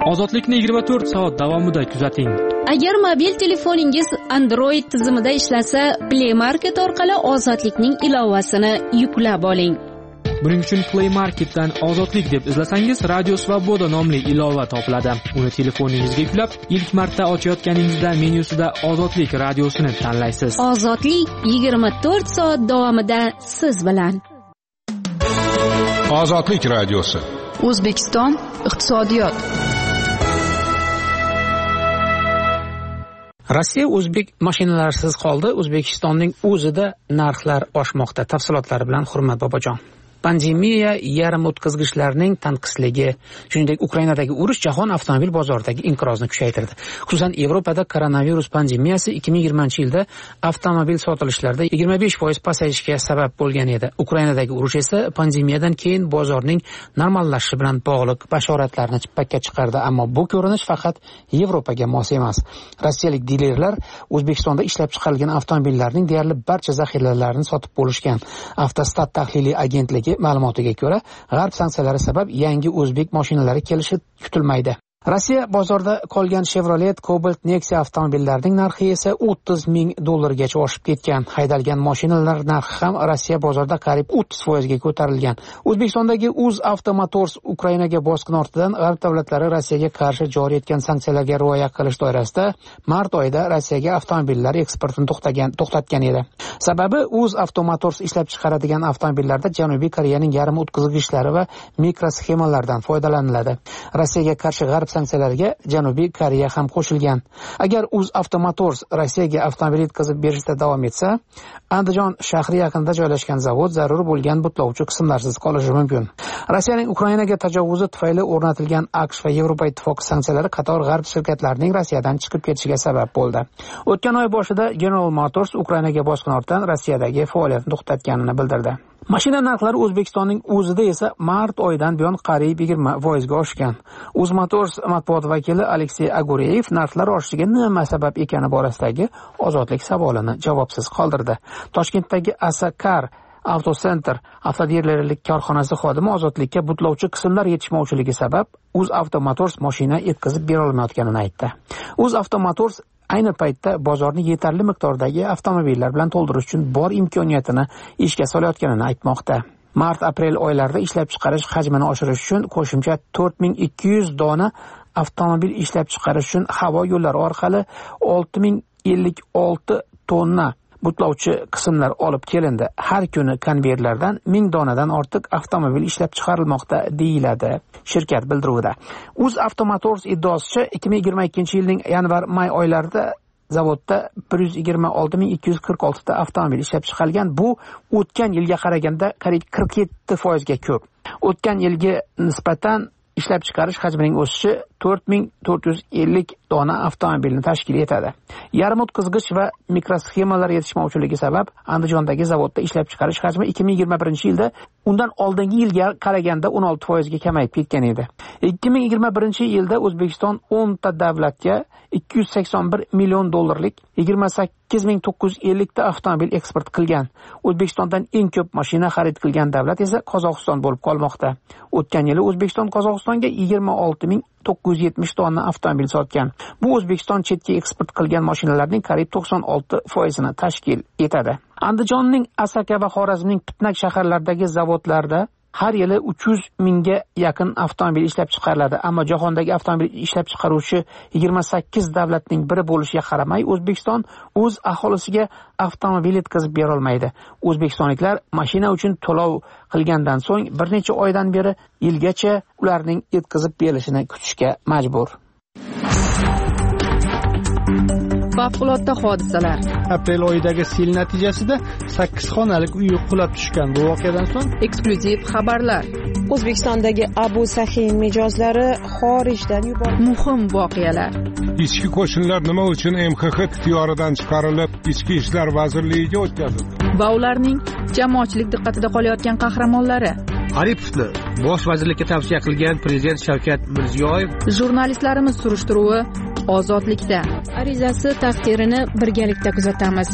Ozodlikni 24 soat davomida kuzating. Agar mobil telefoningiz Android tizimida ishlasa, Play Market orqali Ozodlikning ilovasini yuklab oling. Buning uchun Play Marketdan Ozodlik deb izlasangiz, Radio Svoboda nomli ilova topiladi. Uni telefoningizga yuklab, ilk marta ochayotganingizda menyusida Ozodlik radiosini tanlaysiz. Ozodlik 24 soat davomida siz bilan. Ozodlik radiosi. O'zbekiston iqtisodiyot. Rossiya o'zbek mashinalarisiz qoldi. O'zbekistonning o'zida narxlar oshmoqda. Tafsilotlari bilan Hurmat Bobojon. Pandemiya, yarim o'tkazgichlarning tanqisligi, shuningdek Ukrainadagi urush jahon avtomobil bozoridagi inqirozni kuchaytirdi. Xususan, Yevropada koronavirus pandemiyasi 2020-yilda avtomobil sotilishlarida 25% pasayishga sabab bo'lgan edi. Ukrainadagi urush esa pandemiyadan keyin bozorning normallashishi bilan bog'liq bashoratlarni chippakka chiqardi, ammo bu ko'rinish faqat Yevropaga mos emas. Rossiyalik dilerlar O'zbekistonda ishlab chiqarilgan avtomobillarning deyarli barcha zaxiralarini sotib bo'lishgan. Avtostat tahliliy agentligi ma'lumotiga ko'ra, g'arb sanksiyalari sabab yangi o'zbek mashinalari kelishi kutilmaydi. Rossiya bozorda qolgan Chevrolet Cobalt Nexia avtomobillarining narxi esa $30,000 gacha oshib ketgan. Haydalgan mashinalar narxi ham Rossiya bozorida qariyb 30% ga ko'tarilgan. O'zbekistondagi UzAuto Motors Ukrainaga bosqin ortidan g'arb davlatlari Rossiyaga qarshi joriy etgan sanksiyalarga rioya qilish doirasida mart oyida Rossiyaga avtomobillar eksportini to'xtatgan edi. Sababi UzAuto Motors ishlab chiqaradigan avtomobillarda Janubiy Koreyaning yarim o'tkazgichlari va mikrosxemalardan foydalaniladi. Rossiyaga qarshi g'arb sanksiyalarga Janubiy Koreya ham qo'shilgan. Agar UzAuto Motors Rossiyaga avtomobil yetkazib berishda davom etsa, Andijon shahri yaqinida joylashgan zavod zarur bo'lgan butlovchi qismlarsiz qolishi mumkin. Rossiyaning Ukrainaga tajovuzi tufayli o'rnatilgan AQSh va Yevropa Ittifoqi sanksiyalari qator g'arb shirkatlarining Rossiyadan chiqib ketishiga sabab bo'ldi. O'tgan oy boshida General Motors Ukrainaga bosqin ortidan Rossiyadagi faoliyatini to'xtatganini bildirdi. Mashina narxlari O'zbekistonning o'zida esa mart oyidan buyon qariyb 20% ga oshgan. UzMotors matbuot vakili Aleksey Agureyev narxlar oshishiga nima sabab ekani borasidagi Ozodlik savolini javobsiz qoldirdi. Toshkentdagi Asakar Autocenter avtodilerlik korxonasi xodimi Ozodlikka butlovchi qismlar yetishmovchiligi sabab UzAuto Motors mashina yetkazib bera olmayotganini aytdi. UzAuto Motors ayni paytda bozorni yetarli miqdordagi avtomobillar bilan to'ldirish uchun bor imkoniyatini ishga solayotganini aytmoqda. Mart-aprel oylarida ishlab chiqarish hajmini oshirish uchun qo'shimcha 4200 dona avtomobil ishlab chiqarish uchun havo yo'llari orqali 6056 tonna butlovchi qismlar olib kelindi. Har kuni konveyerlardan 1000 donadan ortiq avtomobil ishlab chiqarilmoqda deyiladi shirkat bildiruvida. UzAuto Motors iddaosicha 2022-yilning yanvar-may oylarida zavodda 126246 ta avtomobil ishlab chiqarilgan. Bu o'tgan yilga qaraganda qariyb 47% ga ko'p. O'tgan yilga nisbatan ishlab chiqarish hajmining o'sishi 4450 dona avtomobilni tashkil etadi. Yarim o'tkazgich va mikrosxemalar yetishmovchiligi sabab Andijondagi zavodda ishlab chiqarish hajmi 2021-yilda undan oldingi yilga qaraganda 16% ga kamayib ketgan edi. 2021-yilda O'zbekiston 10 ta davlatga $281 million 28950 ta avtomobil eksport qilgan. O'zbekistondan eng ko'p mashina xarid qilgan davlat esa Qozog'iston bo'lib qolmoqda. O'tgan yili O'zbekiston Qozog'istonga 26970 tonna avtomobil sotgan. Bu O'zbekiston chetga eksport qilgan mashinalarning qariyb 96% ni tashkil etadi. Andijonning Asaka va Xorazmning Pitnak shaharlaridagi zavodlarda har yili 300 mingga yaqin avtomobil ishlab chiqariladi, ammo jahondagi avtomobil ishlab chiqaruvchi 28 davlatning biri bo'lishiga qaramay, O'zbekiston o'z aholisiga avtomobil yetkazib bera olmaydi. O'zbekistonliklar mashina uchun to'lov qilgandan so'ng bir necha oydan beri yilgacha ularning yetkazib berilishini kutishga majbur. Favqulodda hodisalar. Aprel oyidagi sel natijasida 8 xonalik uy qulab tushgan. Bu voqeadan so'ng Eksklyuziv xabarlar. O'zbekistondagi Abu Sahin mijozlari xorijdan yuborildi. Muhim voqealar. Ichki qo'shinlar nima uchun MXX ixtiyoridan chiqarilib, Ichki ishlar vazirligiga o'tkazildi? Va ularning jamoatchilik diqqatida qolayotgan qahramonlari. Aripovni bosh vazirlikka tavsiya qilgan prezident Shavkat Mirziyoyev. Jurnalistlarimiz surishtiruvi Ozodlikda. Arizasi taqdirini birgalikda kuzatamiz.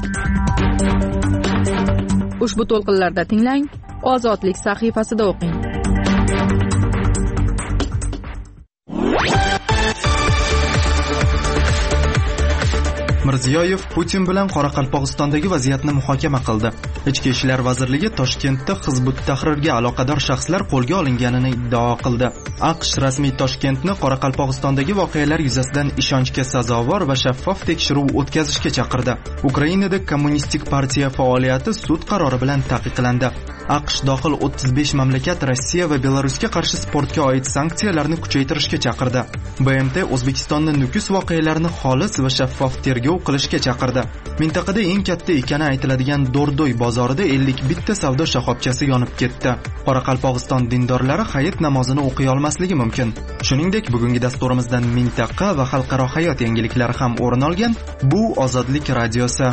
Ushbu to'lqinlarda tinglang, Ozodlik sahifasida o'qing. Mirziyoyev Putin bilan Qoraqalpog'istondagi vaziyatni muhokama qildi. Ichki ishlar vazirligi Toshkentda Hizbut Tahrirga aloqador shaxslar qo'lga olinganini iddao qildi. AQSh rasmiy Toshkentni Qoraqalpog'istondagi voqealar yuzasidan ishonchga sazovor va shaffof tekshiruv o'tkazishga chaqirdi. Ukrainada kommunistik partiya faoliyati sud qarori bilan taqiqlandi. AQSh dohil 35 mamlakat Rossiya va Belarusga qarshi sportga oid sanksiyalarni kuchaytirishga chaqirdi. BMT O'zbekistonning Nukus voqealarini xolis va shaffof tergov qilishga chaqirdi. Mintaqada eng katta ekani aytiladigan Dordoy bozorida 51 ta savdo shoxobchasi yonib ketdi. Qoraqalpog'iston dindorlari hayit namozini o'qiy olmasligi mumkin. Shuningdek, bugungi dasturimizdan mintaqa va xalqaro hayot yangiliklari ham o'rin olgan. Bu Ozodlik radiosi.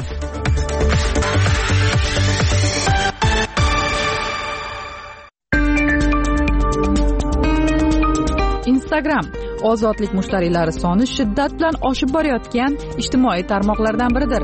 Instagram ozodlik mushtariylari soni shiddat bilan oshib borayotgan ijtimoiy tarmoqlardan biridir.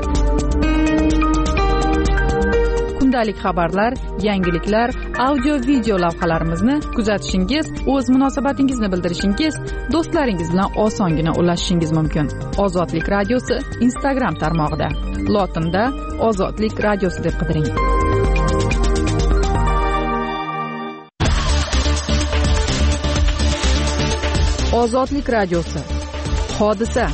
Kundalik xabarlar, yangiliklar, audio video lavhalarimizni kuzatishingiz, o'z munosabatingizni bildirishingiz, do'stlaringiz bilan osongina ulashishingiz mumkin. Ozodlik radiosi Instagram tarmog'ida. Lotinda Ozodlik radiosi deb qidiring. Ozodlik radiosi. Hodisa.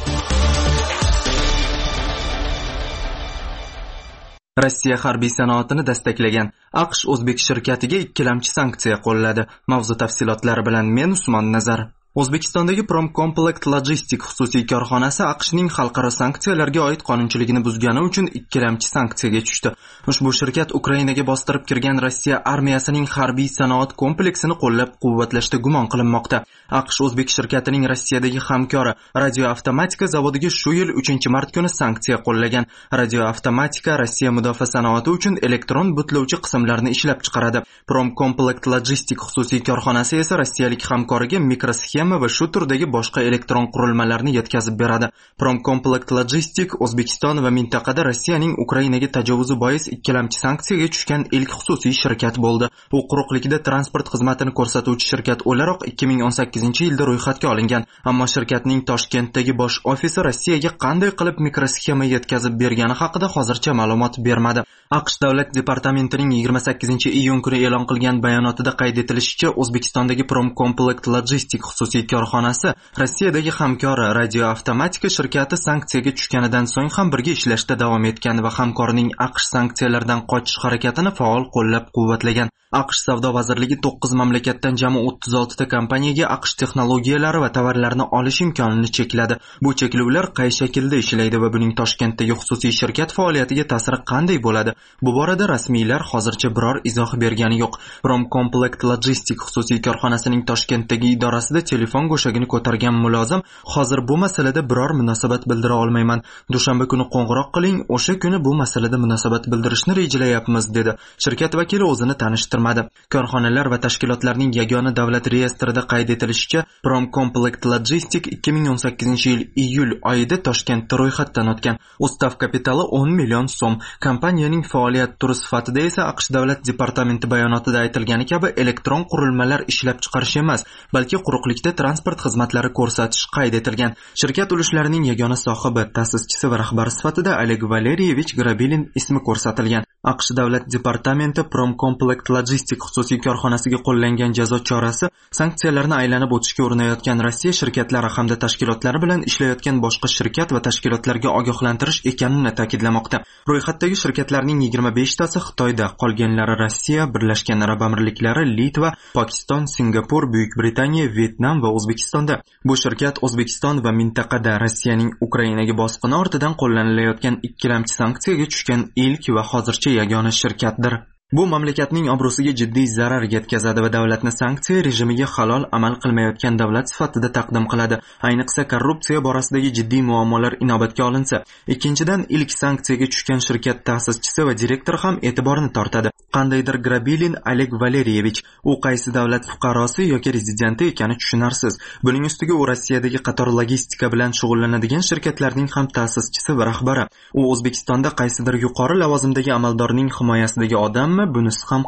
Rossiya harbiy sanoatini destaklagan AQSh o'zbek shirkatiga ikkilamchi sanksiya qo'lladi. Mavzu tafsilotlari bilan men Usmon Nazar. O'zbekistondagi Promcomplect Logistic xususiy korxonasi AQShning xalqaro sanksiyalarga oid qonunchiligini buzgani uchun ikkilamchi sanksiyaga tushdi. Ushbu shirkat Ukrainaga bostirib kirgan Rossiya armiyasining harbiy sanoat kompleksini qo'llab-quvvatlashda gumon qilinmoqda. AQSh o'zbek shirkatining Rossiyadagi hamkori Radioavtomatika zavodiga shu yil 3-mart kuni sanksiya qo'llagan. Radioavtomatika Rossiya mudofaa sanoati uchun elektron butlovchi qismlarni ishlab chiqaradi. Promcomplect Logistic xususiy korxonasi esa rossiyalik hamkoriga mikrosxema va shu turdagi boshqa elektron qurilmalarni yetkazib beradi. Promcomplect Logistic O'zbekiston va mintaqada Rossiyaning Ukrainaga tajovuzi bois ikkilamchi sanksiyaga tushgan ilk xususiy shirkat bo'ldi. U quruqlikda transport xizmatini ko'rsatuvchi shirkat o'laroq 2018-yilda ro'yxatga olingan, ammo shirkatning Toshkentdagi bosh ofisi Rossiyaga qanday qilib mikrosxema yetkazib bergani haqida hozircha ma'lumot bermadi. AQSh davlat departamentining 28-iyun kuni e'lon qilgan bayonotida qayd etilishicha, O'zbekistondagi Promcomplect Logistic xususiy korxonasi Rossiyadagi hamkori Radioavtomatika shirkati sanksiyaga tushganidan so'ng ham birga ishlashda davom etgan va hamkorining AQSh sanksiyalardan qochish harakatini faol qo'llab-quvvatlagan. AQSh savdo vazirligi 9 mamlakatdan jami 36 ta kompaniyaga AQSh texnologiyalari va tovarlarini olish imkonini chekladi. Bu cheklovlar qay shaklda ishlaydi va buning Toshkentdagi xususiy shirkat faoliyatiga ta'siri qanday bo'ladi? Bu borada rasmiylar hozircha biror izoh bergani yo'q. Promcomplect Logistic xususiy korxonasining Toshkentdagi idorasida telefon go'shagini ko'targan mulozim hozir bu masalada biror munosabat bildira olmayman. Dushanba kuni qo'ng'iroq qiling, o'sha kuni bu masalada munosabat bildirishni rejalayapmiz dedi. Shirkat vakili o'zini tanishtirmadi. Korxonalar va tashkilotlarning yagona davlat reyestrida qayd etilishicha, Promcomplect Logistic 2018-yil iyul oyida Toshkentda ro'yxatdan o'tgan. Ustav kapitali 10 million so'm. Kompaniyaning faoliyat turi sifatida esa AQSh davlat departamenti bayonotida aytilgani kabi elektron qurilmalar ishlab chiqarish emas, balki quruqlikda transport xizmatlari ko'rsatish qayd etilgan. Shirkat ulushlarining yagona sohibi, ta'sischisi va rahbari sifatida Oleg Valeriyevich Grabilin ismi ko'rsatilgan. AQSh davlat departamenti Promcomplect Logistic xususiy korxonasiga qo'llangan jazo chorasi sanksiyalarni aylanib o'tishga urinayotgan Rossiya shirkatlari hamda tashkilotlari bilan ishlayotgan boshqa shirkat va tashkilotlarga ogohlantirish ekanini ta'kidlamoqda. Ro'yxatdagi shirkatlarning 25 tasi Xitoyda, qolganlari Rossiya, Birlashgan Arab Amirliklari, Litva, Pokiston, Singapur, Buyuk Britaniya, Vyetnam va O'zbekistonda. Bu shirkat O'zbekiston va mintaqada Rossiyaning Ukrainaga bosqini ortidan qo'llanilayotgan ikkilamchi sanksiyaga tushgan ilk va hozircha yagona shirkatdir. Bu mamlakatning obro'siga jiddiy zarar yetkazadi va davlatni sanksiya rejimiga halol amal qilmayotgan davlat sifatida taqdim qiladi. Ayniqsa korrupsiya borasidagi jiddiy muammolar inobatga olinsa. Ikkinchidan, ilk sanksiyaga tushgan shirkat ta'sischisi va direktor ham e'tiborni tortadi. Qandaydir Grabilin Oleg Valeriyevich, u qaysi davlat fuqarosi yoki rezidenti ekani tushunarsiz. Buning ustiga u Rossiyadagi qator logistika bilan shug'ullanadigan shirkatlarning ham ta'sischisi va rahbari. U O'zbekistonda qaysidir yuqori lavozimdagi amaldorning himoyasidagi odam bunisi ham qiziq.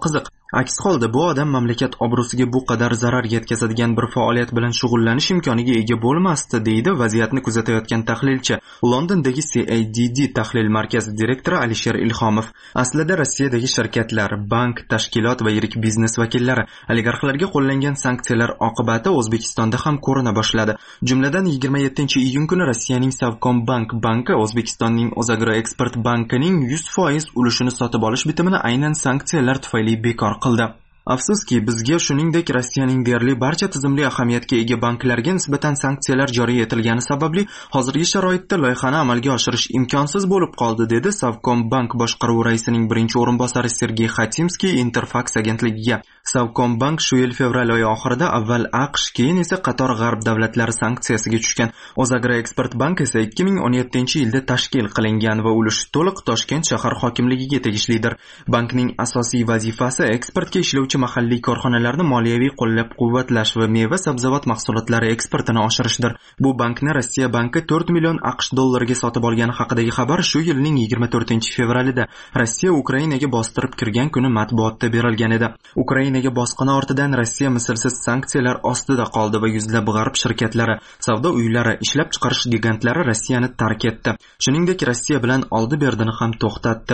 Aks holda bu odam mamlakat obro'siga bu qadar zarar yetkazadigan bir faoliyat bilan shug'ullanish imkoniga ega bo'lmasdi, deydi vaziyatni kuzatayotgan tahlilchi, Londondagi CADD tahlil markazi direktori Alisher Ilhomov. Aslida Rossiyadagi shirkatlar, bank, tashkilot va yirik biznes vakillari oligarxlarga qo'llangan sanksiyalar oqibati O'zbekistonda ham ko'rina boshladi. Jumladan 27-iyun kuni Rossiyaning Savkombank banki O'zbekistonning O'zagroeksport bankining 100% ulushini sotib olish bitimini aynan sanksiyalar tufayli bekor qildi. Afsuski, bizga shuningdek Rossiyaning deyarli barcha tizimli ahamiyatga ega banklarga nisbatan sanksiyalar joriy etilgani sababli hozirgi sharoitda loyihani amalga oshirish imkonsiz bo'lib qoldi, dedi Savkombank boshqaruvi raisining birinchi o'rinbosari Sergey Khatimskiy Interfax agentligiga. Savkombank shu yil fevral oyi oxirida avval AQSh, keyin esa qator g'arb davlatlari sanksiyasiga tushgan. O'zagroeksport bank esa 2017-yilda tashkil qilingan va ulushi to'liq Toshkent shahar hokimligiga tegishlidir. Bankning asosiy vazifasi eksportga ishlovchi mahalliy korxonalarni moliyaviy qo'llab-quvvatlash va meva-sabzavot mahsulotlari eksportini oshirishdir. Bu bankni Rossiya banki 4 million AQSh dollariga sotib olgani haqidagi xabar shu yilning 24-fevralida Rossiya Ukrainaga bostirib kirgan kuni matbuotda berilgan edi. Ukrainaga bosqini ortidan Rossiya mislsiz sanksiyalar ostida qoldi va yuzlab g'arb shirkatlari, savdo uylari, ishlab chiqarish gigantlari Rossiyani tark etdi. Shuningdek, Rossiya bilan oldi-berdini ham to'xtatdi.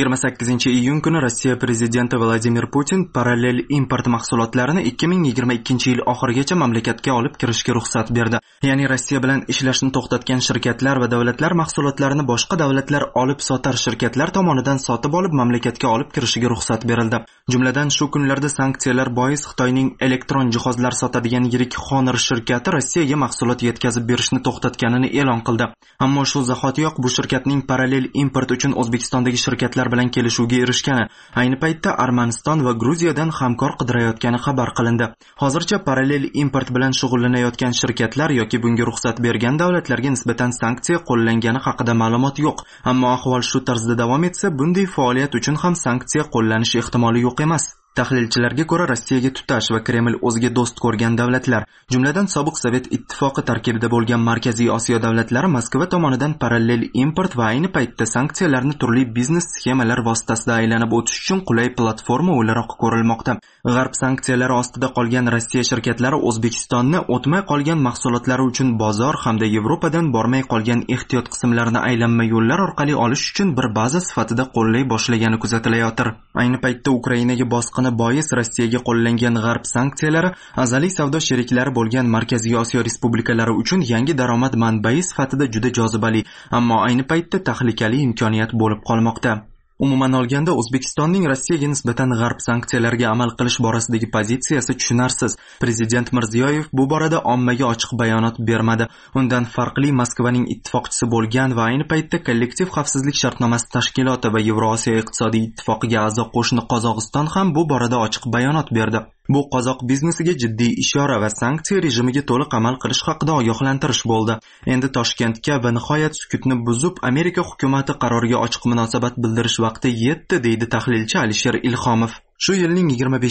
28-iyun kuni Rossiya prezidenti Vladimir Putin parallel import mahsulotlarini 2022-yil oxirigacha mamlakatga olib kirishga ruxsat berdi. Ya'ni Rossiya bilan ishlashni to'xtatgan shirkatlar va davlatlar mahsulotlarini boshqa davlatlar olib sotar shirkatlar tomonidan sotib olib mamlakatga olib kirishiga ruxsat berildi. Jumladan shu kunlarda sanksiyalar bois Xitoyning elektron jihozlar sotadigan yirik Honor shirkati Rossiyaga mahsulot yetkazib berishni to'xtatganini e'lon qildi. Ammo shu zahotiyoq bu shirkatning parallel import uchun O'zbekistondagi shirkatlar bilan kelishuvga erishgani, ayni paytda Armaniston va Gruziyadan hamkor qidirayotgani xabar qilindi. Hozircha parallel import bilan shug'ullanayotgan shirkatlar yoki bunga ruxsat bergan davlatlarga nisbatan sanksiya qo'llangani haqida ma'lumot yo'q. Ammo ahvol shu tarzda davom etsa, bunday faoliyat uchun ham sanksiya qo'llanish ehtimoli yo'q emas. Tahlilchilarga ko'ra, Rossiyaga tutash va Kreml o'ziga do'st ko'rgan davlatlar, jumladan sobiq Sovet ittifoqi tarkibida bo'lgan Markaziy Osiyo davlatlari Moskva tomonidan parallel import va ayni paytda sanksiyalarni turli biznes sxemalar vositasida aylanib o'tish uchun qulay platforma o'laroq ko'rilmoqda. G'arb sanksiyalari ostida qolgan Rossiya shirkatlari O'zbekistonni o'tmay qolgan mahsulotlari uchun bozor hamda Yevropadan bormay qolgan ehtiyot qismlarini aylanma yo'llar orqali olish uchun bir baza sifatida qo'llay boshlagani kuzatilayotir. Ayni paytda Ukrainaga bosqin bois Rossiyaga qo'llangan g'arb sanksiyalari azaliy savdo sheriklari bo'lgan Markaziy Osiyo respublikalari uchun yangi daromad manbai sifatida juda jozibali, ammo ayni paytda tahlikali imkoniyat bo'lib qolmoqda. Umuman olganda, O'zbekistonning Rossiyaga nisbatan g'arb sanksiyalariga amal qilish borasidagi pozitsiyasi tushunarsiz. Prezident Mirziyoyev bu borada ommaga ochiq bayonot bermadi. Undan farqli Moskvaning ittifoqchisi bo'lgan va ayni paytda kollektiv xavfsizlik shartnomasi tashkiloti va Yevrosiyo iqtisodiy ittifoqiga a'zo qo'shni Qozog'iston ham bu borada ochiq bayonot berdi. Bu qozoq biznesiga jiddiy ishora va sanksiya rejimiga to'liq amal qilish haqida ogohlantirish bo'ldi. Endi Toshkentga va nihoyat sukutni buzib Amerika hukumati qaroriga ochiq munosabat bildirish vaqti yetdi, deydi tahlilchi Alisher Ilhomov. Shu yilning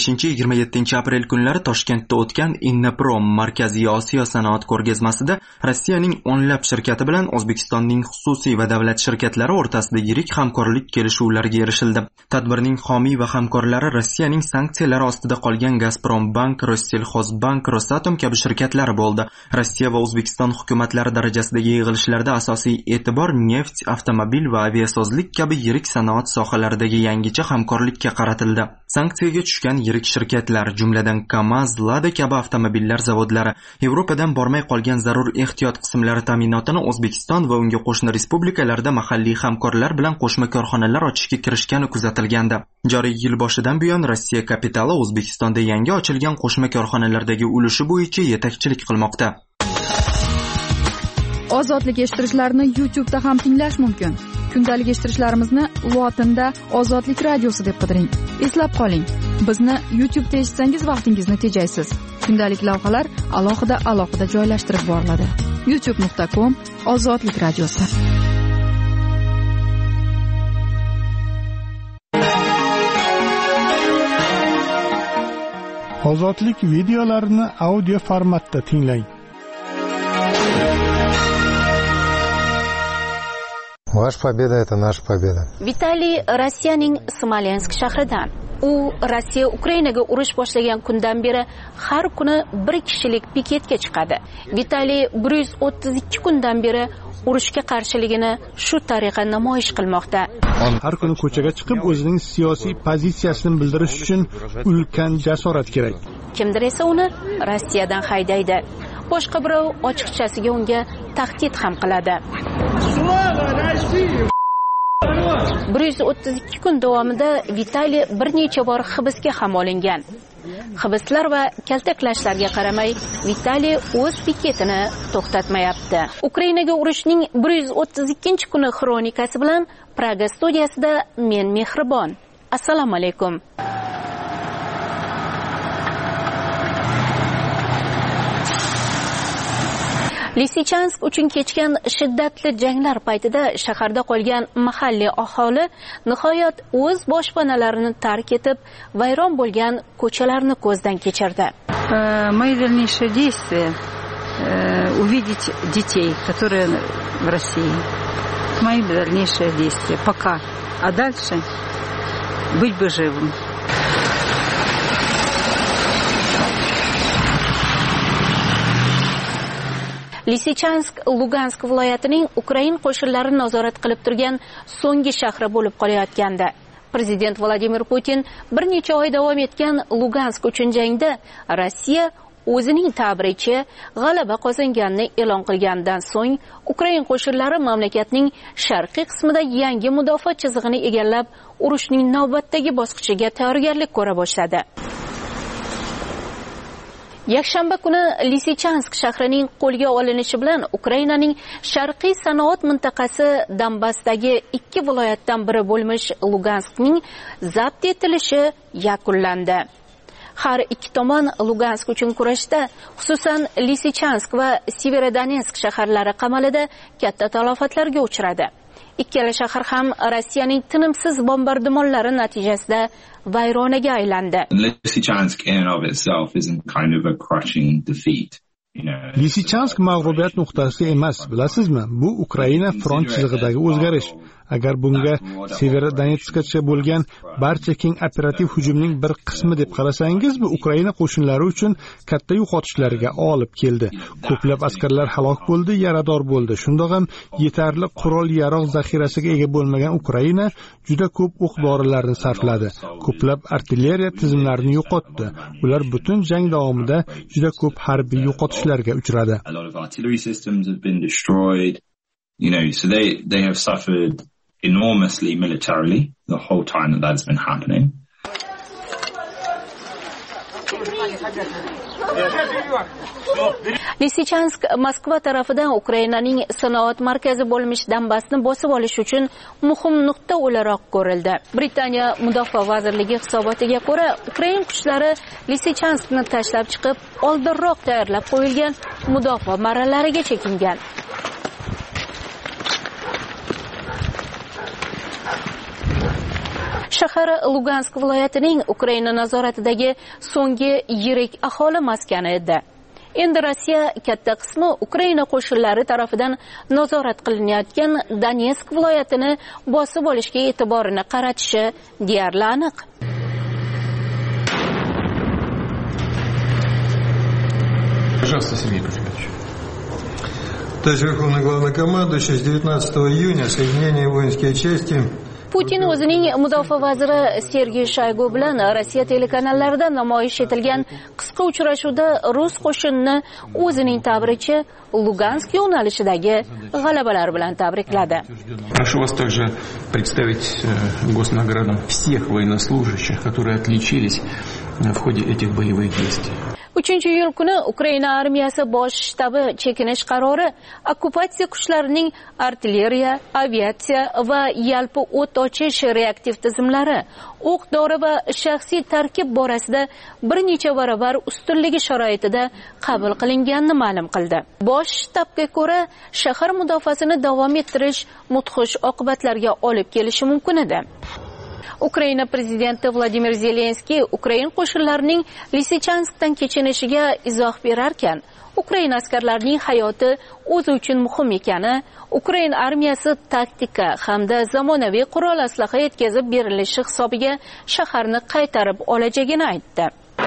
25-27 aprel kunlari Toshkentda o'tgan Innaprom Markaziy Osiyo sanoat ko'rgazmasida Rossiyaning o'nlab shirkati bilan O'zbekistonning xususiy va davlat shirkatlari o'rtasida yirik hamkorlik kelishuvlariga erishildi. Tadbirning homiy va hamkorlari Rossiyaning sanksiyalari ostida qolgan Gazprombank, Rossellxozbank, Rosatom kabi shirkatlari bo'ldi. Rossiya va O'zbekiston hukumatlari darajasidagi yig'ilishlarda asosiy e'tibor neft, avtomobil va aviasozlik kabi yirik sanoat sohalaridagi yangicha hamkorlikka qaratildi. Sanksiyaga tushgan yirik shirkatlar, jumladan KAMAZ, Lada kabi avtomobillar zavodlari Yevropadan bormay qolgan zarur ehtiyot qismlari ta'minotini O'zbekiston va unga qo'shni respublikalarda mahalliy hamkorlar bilan qo'shma korxonalar ochishga kirishgani kuzatilgandi. Joriy yil boshidan buyon Rossiya kapitali O'zbekistonda yangi ochilgan qo'shma korxonalardagi ulushi bo'yicha yetakchilik qilmoqda. Ozodlik eshittirishlarni YouTube'da ham tinglash mumkin. Kundalik eshittirishlarimizni lotinda Ozodlik radiosi deb qidiring. Eslab qoling, bizni YouTube'da eshitsangiz vaqtingizni tejaysiz. Kundalik lavhalar alohida joylashtirib boriladi. youtube.com/Ozodlik radiosi. Ozodlik videolarini audio formatda tinglang. Ваша победа – это наша победа. Vitaliy Rossiyaning Smolensk shahridan. U Rossiya Ukrainaga urush boshlagan kundan beri har kuni bir kishilik piketga chiqadi. Vitaliy 132 kundan beri urushga qarshiligini shu tariqa namoyish qilmoqda. Har kuni ko'chaga chiqib o'zining siyosiy pozitsiyasini bildirish uchun ulkan jasorat kerak. Kimdir esa uni Rossiyadan haydaydi. Boshqa birov ochiqchasiga unga tahdid ham qiladi. 132 kun davomida Vitaliy bir necha bor hibsga ham olingan. Hibslar va kaltaklashlarga qaramay, Vitaliy o'z piketini to'xtatmayapti. Ukrainaga urushning 132-kuni xronikasi bilan Praga studiyasida men Mehribon. Assalomu alaykum. Lisichansk uchun kechgan shiddatli janglar paytida shaharda qolgan mahalliy aholi nihoyat o'z boshpanalarini tark etib, vayron bo'lgan ko'chalarni ko'zdan kechirdi. Мои дальнейшие действия увидеть детей, которые в России. Мои дальнейшие действия пока. А дальше быть бы живым. Lisichansk Lugansk viloyatining Ukraina qo'shinlari nazorat qilib turgan so'nggi shahri bo'lib qolayotganda, Prezident Vladimir Putin bir necha oy davom etgan Lugansk uchun jangda Rossiya o'zining ta'biricha g'alaba qozonganini e'lon qilgandan so'ng Ukraina qo'shinlari mamlakatning sharqiy qismida yangi mudofaa chizig'ini egallab, urushning navbatdagi bosqichiga tayyorgarlik ko'ra boshladi. Yakshanba kuni Lisichansk shahrining qo'lga olinishi bilan Ukrainaning sharqiy sanoat mintaqasi Donbassdagi ikki viloyatdan biri bo'lmish Luganskning zabt etilishi yakunlandi. Har ikki tomon Lugansk uchun kurashda, xususan Lisichansk va Severodonetsk shaharlari qamalida katta talofatlarga uchradi. Ikkala shahar ham Rossiyaning tinimsiz bombardimonlari natijasida vayronaga aylandi. Lysychansk in and of itself isn't kind of a crushing defeat. Lisichansk mag'lubiyat nuqtasi emas, bilasizmi? Bu Ukraina front chizig'idagi o'zgarish. Agar bunga Severodonetskgacha bo'lgan barcha keng operativ hujumning bir qismi deb qarasangiz, bu Ukraina qo'shinlari uchun katta yo'qotishlarga olib keldi. Ko'plab askarlar halok bo'ldi, yarador bo'ldi. Shundoq ham yetarli qurol-yarog' zaxirasiga ega bo'lmagan Ukraina juda ko'p o'q-dorilarni sarfladi. Ko'plab artilleriya tizimlarini yo'qotdi. Ular butun jang davomida juda ko'p harbiy yo'qotishlarga uchradi. So they have suffered enormously militarily the whole time that's been happening. Lisichansk Moskva tarafidan Ukrainaning sanoat markazi bo'lmish Donbassni bosib olish uchun muhim nuqta o'laroq ko'rildi. Britaniya Mudofaa vazirligi hisobotiga ko'ra, Ukraina kuchlari Lisichanskni tashlab chiqib, oldinroq tayyorlab qo'yilgan mudofaa marralariga chekingan. Shahar Lugansk viloyatining Ukraina nazoratidagi so'nggi yirik aholi maskani edi. Endi Rossiya katta qismi Ukraina qo'shinlari tarafidan nazorat qilinayotgan Donetsk viloyatini bosib olishga e'tiborini qaratishi deyarli aniq. Пожалуйста, Сергей Петрович. Товарищ Верховный Главнокомандующий, с 19 июня соединение воинские части Putin o'zining mudofaa vaziri Sergey Shoygu bilan Rossiya telekanallarida namoyish etilgan qisqa uchrashuvda rus qo'shinini o'zining ta'biricha Lugansk yo'nalishidagi g'alabalar bilan tabrikladi. Прошу вас также представить госнаградам всех военнослужащих, которые отличились в ходе этих боевых действий. 3-iyul kuni Ukraina armiyasi bosh shtabi chekinish qarori okkupatsiya kuchlarining artilleriya, aviatsiya va yalpi o't ochish reaktiv tizimlari, o'q-dori va shaxsiy tarkib borasida bir necha barobar ustunligi sharoitida qabul qilinganini ma'lum qildi. Bosh shtabga ko'ra, shahar mudofaasini davom ettirish mudhish oqibatlarga olib kelishi mumkin edi. Ukraina prezidenti Vladimir Zelenskiy Ukraina qo'shinlarining Lisichanskdan kechinishiga izoh berarkan, Ukraina askarlarining hayoti o'zi uchun muhim ekani, Ukraina armiyasi taktika hamda zamonaviy qurol aslaha yetkazib berilishi hisobiga shaharni qaytarib olajagini aytdi.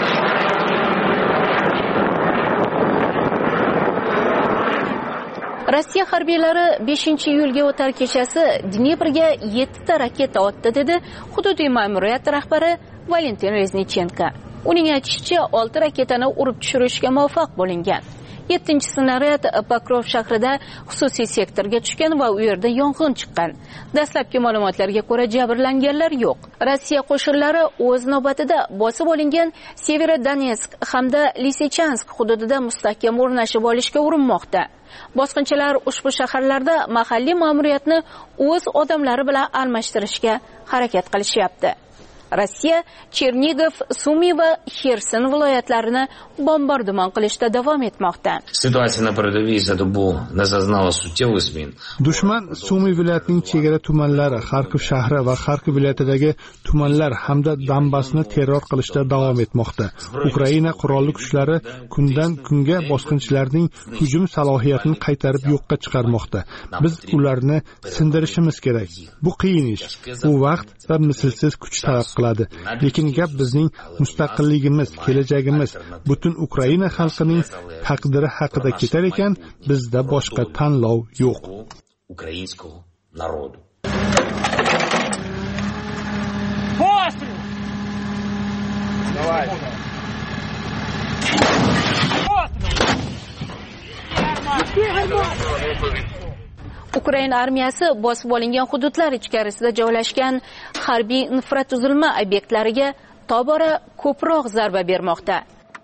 Rossiya harbiylari 5-iyulga o'tar kechasi Dneprga 7 ta raketa otdi, dedi hududiy ma'muriyat rahbari Valentin Reznichenko. Uning aytishicha, 6 raketani urib tushirishga muvaffaq bo'lingan. 7-snaryad Pokrov shahrida xususiy sektorga tushgan va u yerda yong'in chiqqan. Dastlabki ma'lumotlarga ko'ra jabrlanganlar yo'q. Rossiya qo'shinlari o'z navbatida bosib olingan Severodonetsk hamda Lisichansk hududida mustahkam o'rnashib olishga urinmoqda. Bosqinchilar ushbu shaharlarda mahalliy ma'muriyatni o'z odamlari bilan almashtirishga harakat qilishyapti. Rossiya Chernigov, Sumy va Xerson viloyatlarini bombardimon qilishda davom etmoqda. Dushman Sumy viloyatining chegara tumanlari, Xarkov shahri va Xarkov viloyatidagi tumanlar hamda Donbassni terror qilishda davom etmoqda. Ukraina qurolli kuchlari kundan kunga bosqinchilarning hujum salohiyatini qaytarib yo'qqa chiqarmoqda. Biz ularni sindirishimiz kerak. Bu qiyin ish. U vaqt va mislsiz kuch talab qiladi. Lekin gap bizning mustaqilligimiz, kelajagimiz, butun Ukraina xalqining taqdiri haqida ketar ekan, bizda boshqa tanlov yo'q. Ukrainskoy narodu. Давай. Ukraina armiyasi bosib olingan hududlar ichkarisida joylashgan harbiy infratuzilma obyektlariga tobora ko'proq zarba bermoqda.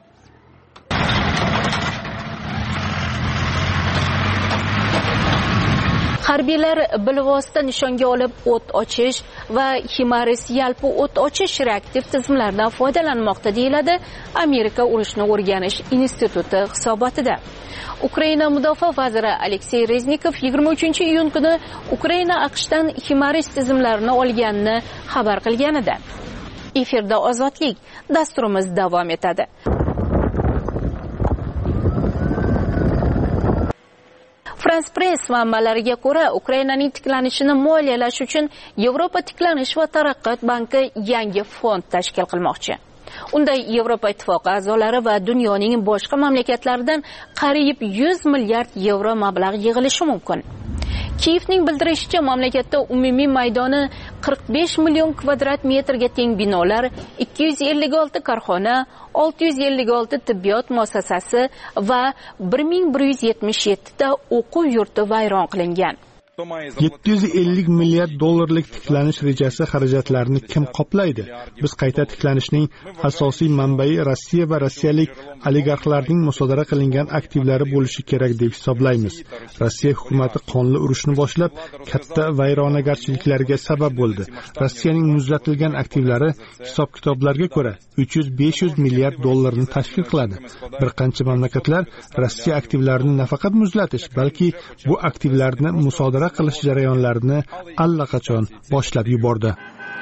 Harbiylar bilvosita nishonga olib o't ochish va HIMARS yalpi o't ochish reaktiv tizimlaridan foydalanmoqda, deyiladi Amerika urushni o'rganish instituti hisobotida. Ukraina mudofaa vaziri Aleksey Reznikov 23-iyun kuni Ukraina AQShdan HIMARS tizimlarini olganini xabar qilgan edi. Efirda ozodlik dasturimiz davom etadi. France Press manbalariga ko'ra, Ukrainaning tiklanishini moliyalash uchun Yevropa tiklanish va taraqqiyot banki yangi fond tashkil qilmoqchi. Unda Yevropa ittifoqi a'zolari va dunyoning boshqa mamlakatlaridan qariyb 100 milliard yevro mablag' yig'ilishi mumkin. Kiyevning bildirishicha, mamlakatda umumiy maydoni 45 million kvadrat metrga teng binolar, 256 korxona, 656 tibbiyot muassasasi va 1177 ta o'quv yurti vayron qilingan. 750 milliard dollarlik tiklanish rejasi xarajatlarini kim qoplaydi? Biz qayta tiklanishning asosiy manbai Rossiya va rossiyalik oligarxlarning musodara qilingan aktivlari bo'lishi kerak deb hisoblaymiz. Rossiya hukumati qonli urushni boshlab, katta vayronagarchiliklarga sabab bo'ldi. Rossiyaning muzlatilgan aktivlari hisob-kitoblarga ko'ra 300-500 milliard dollarni tashkil qiladi. Bir qancha mamlakatlar Rossiya aktivlarini nafaqat muzlatish, balki bu aktivlarni musodara qilish jarayonlarini allaqachon boshlab yubordi.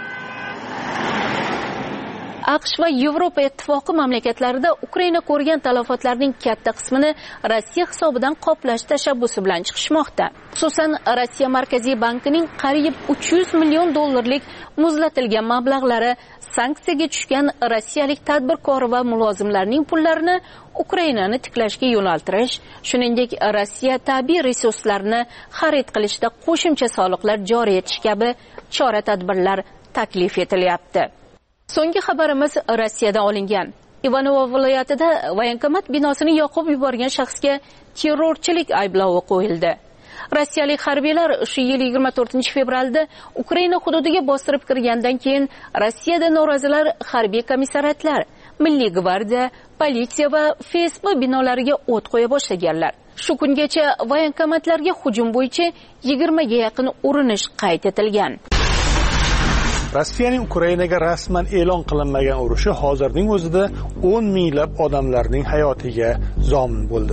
AQSh va Yevropa ittifoqi mamlakatlarida Ukraina ko'rgan talafotlarning katta qismini Rossiya hisobidan qoplash tashabbusi bilan chiqishmoqda. Xususan, Rossiya Markaziy bankining qariyb 300 million dollarlik muzlatilgan mablag'lari sanksiyaga tushgan rossiyalik tadbirkor va mulozimlarning pullarini Ukrainani tiklashga yo'naltirish, shuningdek Rossiya tabiiy resurslarini xarid qilishda qo'shimcha soliqlar joriy etish kabi chora-tadbirlar taklif etilyapti. So'nggi xabarimiz Rossiyadan olingan. Ivanovo viloyatida voyenkomat binosini yoqib yuborgan shaxsga terrorchilik ayblovi qo'yildi. Rossiyalik harbiylar shu yil 24 fevralda Ukraina hududiga bostirib kirgandan keyin Rossiyada norozilar harbiy komissariatlar, Milliy gvardiya, politsiya va FSB binolariga o't qo'ya boshlaganlar. Shu kungacha voyenkomatlarga hujum bo'yicha 20 ga yaqin urinish qayd etilgan. Rossiyaning Ukrainaga rasman e'lon qilinmagan urushi hozirning o'zida 10 minglab odamlarning hayotiga zomin bo'ldi.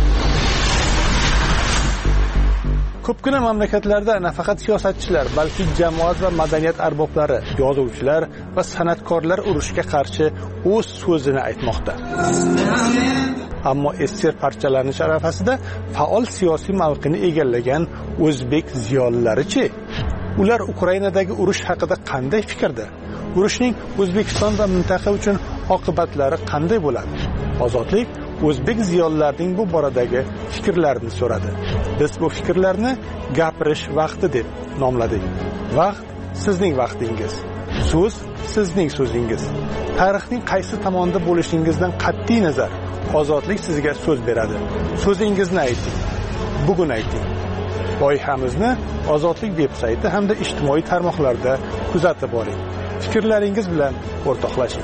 Ko'pgina mamlakatlarda nafaqat siyosatchilar, balki jamoat va madaniyat arboblari, yozuvchilar va san'atkorlar urushga qarshi o'z so'zini aytmoqda. ammo SSR parchalanish sharafasida faol siyosiy mavqeni egallagan o'zbek ziyolilari-chi? Ular Ukrainadagi urush haqida qanday fikrda? Urushning O'zbekiston va mintaqa uchun oqibatlari qanday bo'ladi? Ozodlik o'zbek ziyolilarining bu boradagi fikrlarini so'radi. Biz bu fikrlarni gapirish vaqti deb nomladik. Vaqt sizning vaqtingiz. So'z sizning so'zingiz. Tarixning qaysi tomonda bo'lishingizdan qat'iy nazar, ozodlik sizga so'z beradi. So'zingizni ayting. Bugun ayting. Loyihamizni Ozodlik veb-sayti hamda ijtimoiy tarmoqlarda kuzatib boring. Fikrlaringiz bilan o'rtoqlashing.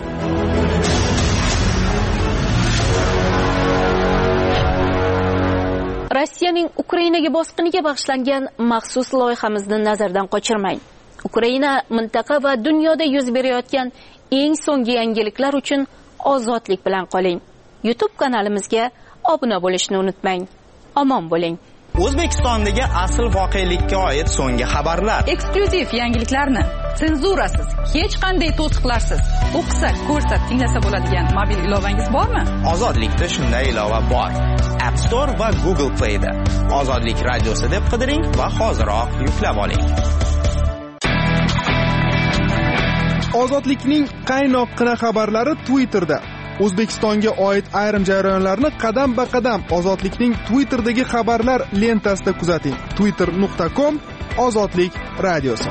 Rossiyaning Ukrainaga bosqiniga bag'ishlangan maxsus loyihamizni nazardan qochirmang. Ukraina mintaqa va dunyoda yuz berayotgan eng so'nggi yangiliklar uchun ozodlik bilan qoling. YouTube kanalimizga obuna bo'lishni unutmang. Omon bo'ling. O'zbekistondagi asl voqelikka oid so'nggi xabarlar, eksklyuziv yangiliklarni senzurasiz, hech qanday to'siqlarsiz o'qisa, ko'rsa, tinglasa bo'ladigan mobil ilovangiz bormi? Ozodlikda shunday ilova bor. App Store va Google Play da Ozodlik radiosi deb qidiring va hoziroq yuklab oling. Ozodlikning qaynoqqina xabarlari Twitterda. O'zbekistonga oid ayrim jarayonlarni qadam-ba-qadam Ozodlikning Twitterdagi xabarlar lentasida kuzating. twitter.com Ozodlik radiosi.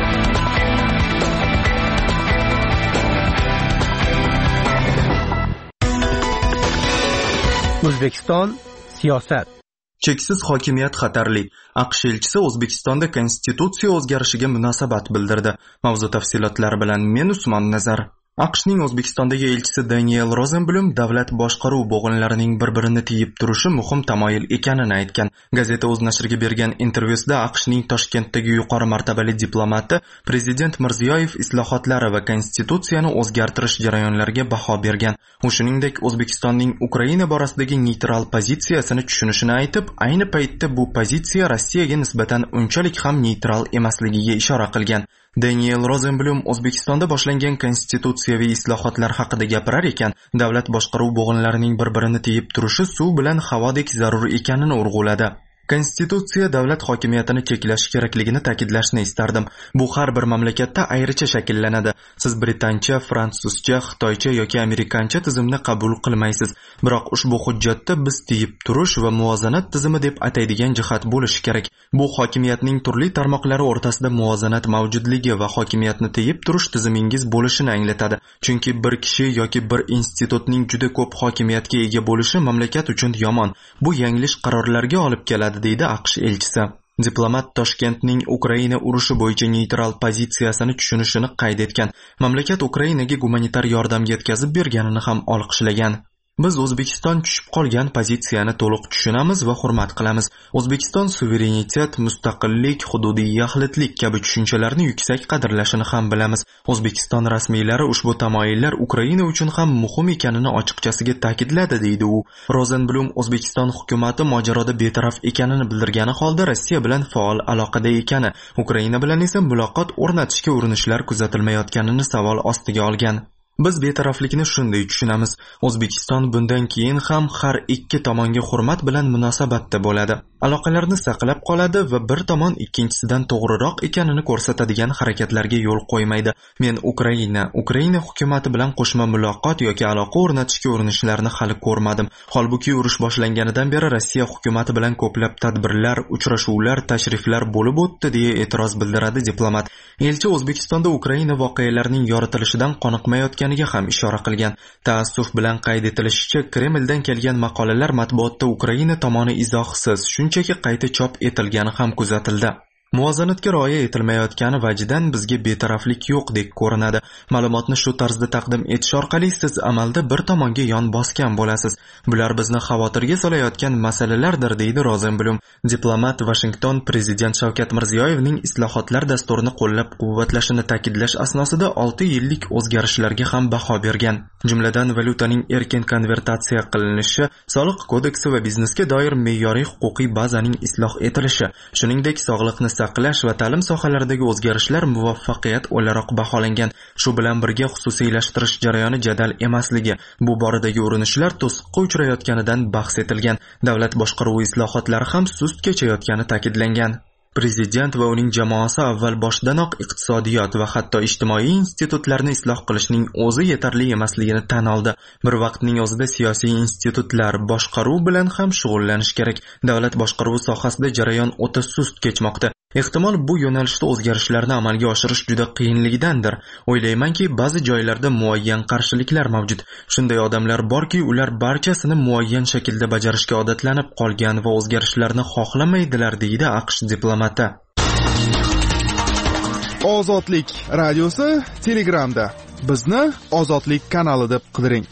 O'zbekiston siyosat. Cheksiz hokimiyat xatarli. AQSh elchisi O'zbekistonda konstitutsiya o'zgarishiga munosabat bildirdi. Mavzu tafsilotlari bilan men Usmon Nazar. AQShning O'zbekistondagi elchisi Daniel Rosenblum davlat boshqaruv bo'g'inlarining bir-birini tiyib turishi muhim tamoyil ekanini aytgan. Gazeta o'z nashriga bergan intervyusida AQShning Toshkentdagi yuqori martabali diplomati Prezident Mirziyoyev islohotlari va konstitutsiyani o'zgartirish jarayonlariga baho bergan. U shuningdek O'zbekistonning Ukraina borasidagi neytral pozitsiyasini tushunishini aytib, ayni paytda bu pozitsiya Rossiyaga nisbatan unchalik ham neytral emasligiga ishora qilgan. Daniel Rosenblum O'zbekistonda boshlangan konstitutsiyaviy islohotlar haqida gapirar ekan, davlat boshqaruv bo'g'inlarining bir-birini tiyib turishi suv bilan havodek zarur ekanini urg'uladi. Konstitutsiya davlat hokimiyatini cheklash kerakligini ta'kidlashni istardim. Bu har bir mamlakatda ayricha shakllanadi. Siz britancha, fransuzcha, xitoycha yoki amerikancha tizimni qabul qilmaysiz. Biroq ushbu hujjatda biz tiyib turish va muvozanat tizimi deb ataydigan jihat bo'lishi kerak. Bu hokimiyatning turli tarmoqlari o'rtasida muvozanat mavjudligi va hokimiyatni tiyib turish tizimingiz bo'lishini anglatadi. Chunki bir kishi yoki bir institutning juda ko'p hokimiyatga ega bo'lishi mamlakat uchun yomon. Bu yanglish qarorlarga olib keladi, deydi AQSh elchisi. Diplomat Toshkentning Ukraina urushi bo'yicha neytral pozitsiyasini tushunishini qayd etgan. Mamlakat Ukrainaga gumanitar yordam yetkazib berganini ham olqishlagan. Biz O'zbekiston tushib qolgan pozitsiyani to'liq tushunamiz va hurmat qilamiz. O'zbekiston suverenitet, mustaqillik, hududiy yaxlitlik kabi tushunchalarni yuksak qadrlashini ham bilamiz. O'zbekiston rasmiylari ushbu tamoyillar Ukraina uchun ham muhim ekanini ochiqchasiga ta'kidladi, deydi u. Rosenblum O'zbekiston hukumatı mojaroda betaraf ekanini bildirgani holda Rossiya bilan faol aloqada ekani, Ukraina bilan esa muloqot o'rnatishga urinishlar kuzatilmayotganini savol ostiga olgan. Biz betaraflikni shunday tushunamiz. O'zbekiston bundan keyin ham har ikki tomonga hurmat bilan munosabatda bo'ladi. Aloqalarni saqlab qoladi va bir tomon ikkinchisidan to'g'riroq ekanini ko'rsatadigan harakatlarga yo'l qo'ymaydi. Men Ukraina hukumati bilan qo'shma muloqot yoki aloqa o'rnatishga urinishlarni hali ko'rmadim. Holbuki urush boshlanganidan beri Rossiya hukumati bilan ko'plab tadbirlar, uchrashuvlar, tashriflar bo'lib o'tdi, deya e'tiroz bildiradi diplomat. Elchi O'zbekistonda Ukraina voqealarining yoritilishidan qoniqmayotganiga ham ishora qilgan. Taassuf bilan qayd etilishicha, Kremldan kelgan maqolalar matbuotda Ukraina tomoni izohsiz, shunchaki qayta chop etilgani ham kuzatildi. Muvozanatga rioya etilmayotgani vajidan bizga betaraflik yo'qdek ko'rinadi. Ma'lumotni shu tarzda taqdim etish orqali siz amalda bir tomonga yon bosgan bo'lasiz. Bular bizni xavotirga solayotgan masalalardir, deydi Rosenblum. Diplomat Washington Prezident Shavkat Mirziyoyevning islohotlar dasturini qo'llab-quvvatlashini ta'kidlash asnosida 6 yillik o'zgarishlarga ham baho bergan. Jumladan valyutaning erkin konvertatsiya qilinishi, soliq kodeksi va biznesga doir me'yoriy huquqiy bazaning isloh etilishi, shuningdek sog'liqni saqlash va ta'lim sohalaridagi o'zgarishlar muvaffaqiyat o'laroq baholangan. Shu bilan birga xususiylashtirish jarayoni jadal emasligi, bu boradagi urinishlar to'siqqa uchrayotganidan bahs etilgan. Davlat boshqaruvi islohotlari ham sust kechayotgani ta'kidlangan. Prezident va uning jamoasi avval boshdanoq iqtisodiyot va hatto ijtimoiy institutlarni isloh qilishning o'zi yetarli emasligini tan oldi. Bir vaqtning o'zida siyosiy institutlar boshqaruv bilan ham shug'ullanish kerak. Davlat boshqaruvi sohasida jarayon o'ta sust kechmoqda. Ehtimol bu yo'nalishda o'zgarishlarni amalga oshirish juda qiyinligidandir. O'ylaymanki, ba'zi joylarda muayyan qarshiliklar mavjud. Shunday odamlar borki, ular barchasini muayyan shaklda bajarishga odatlanib qolgan va o'zgarishlarni xohlamaydilar, deydi AQSh diplomati. Ozodlik radiosi Telegramda. Bizni Ozodlik kanali deb qidiring.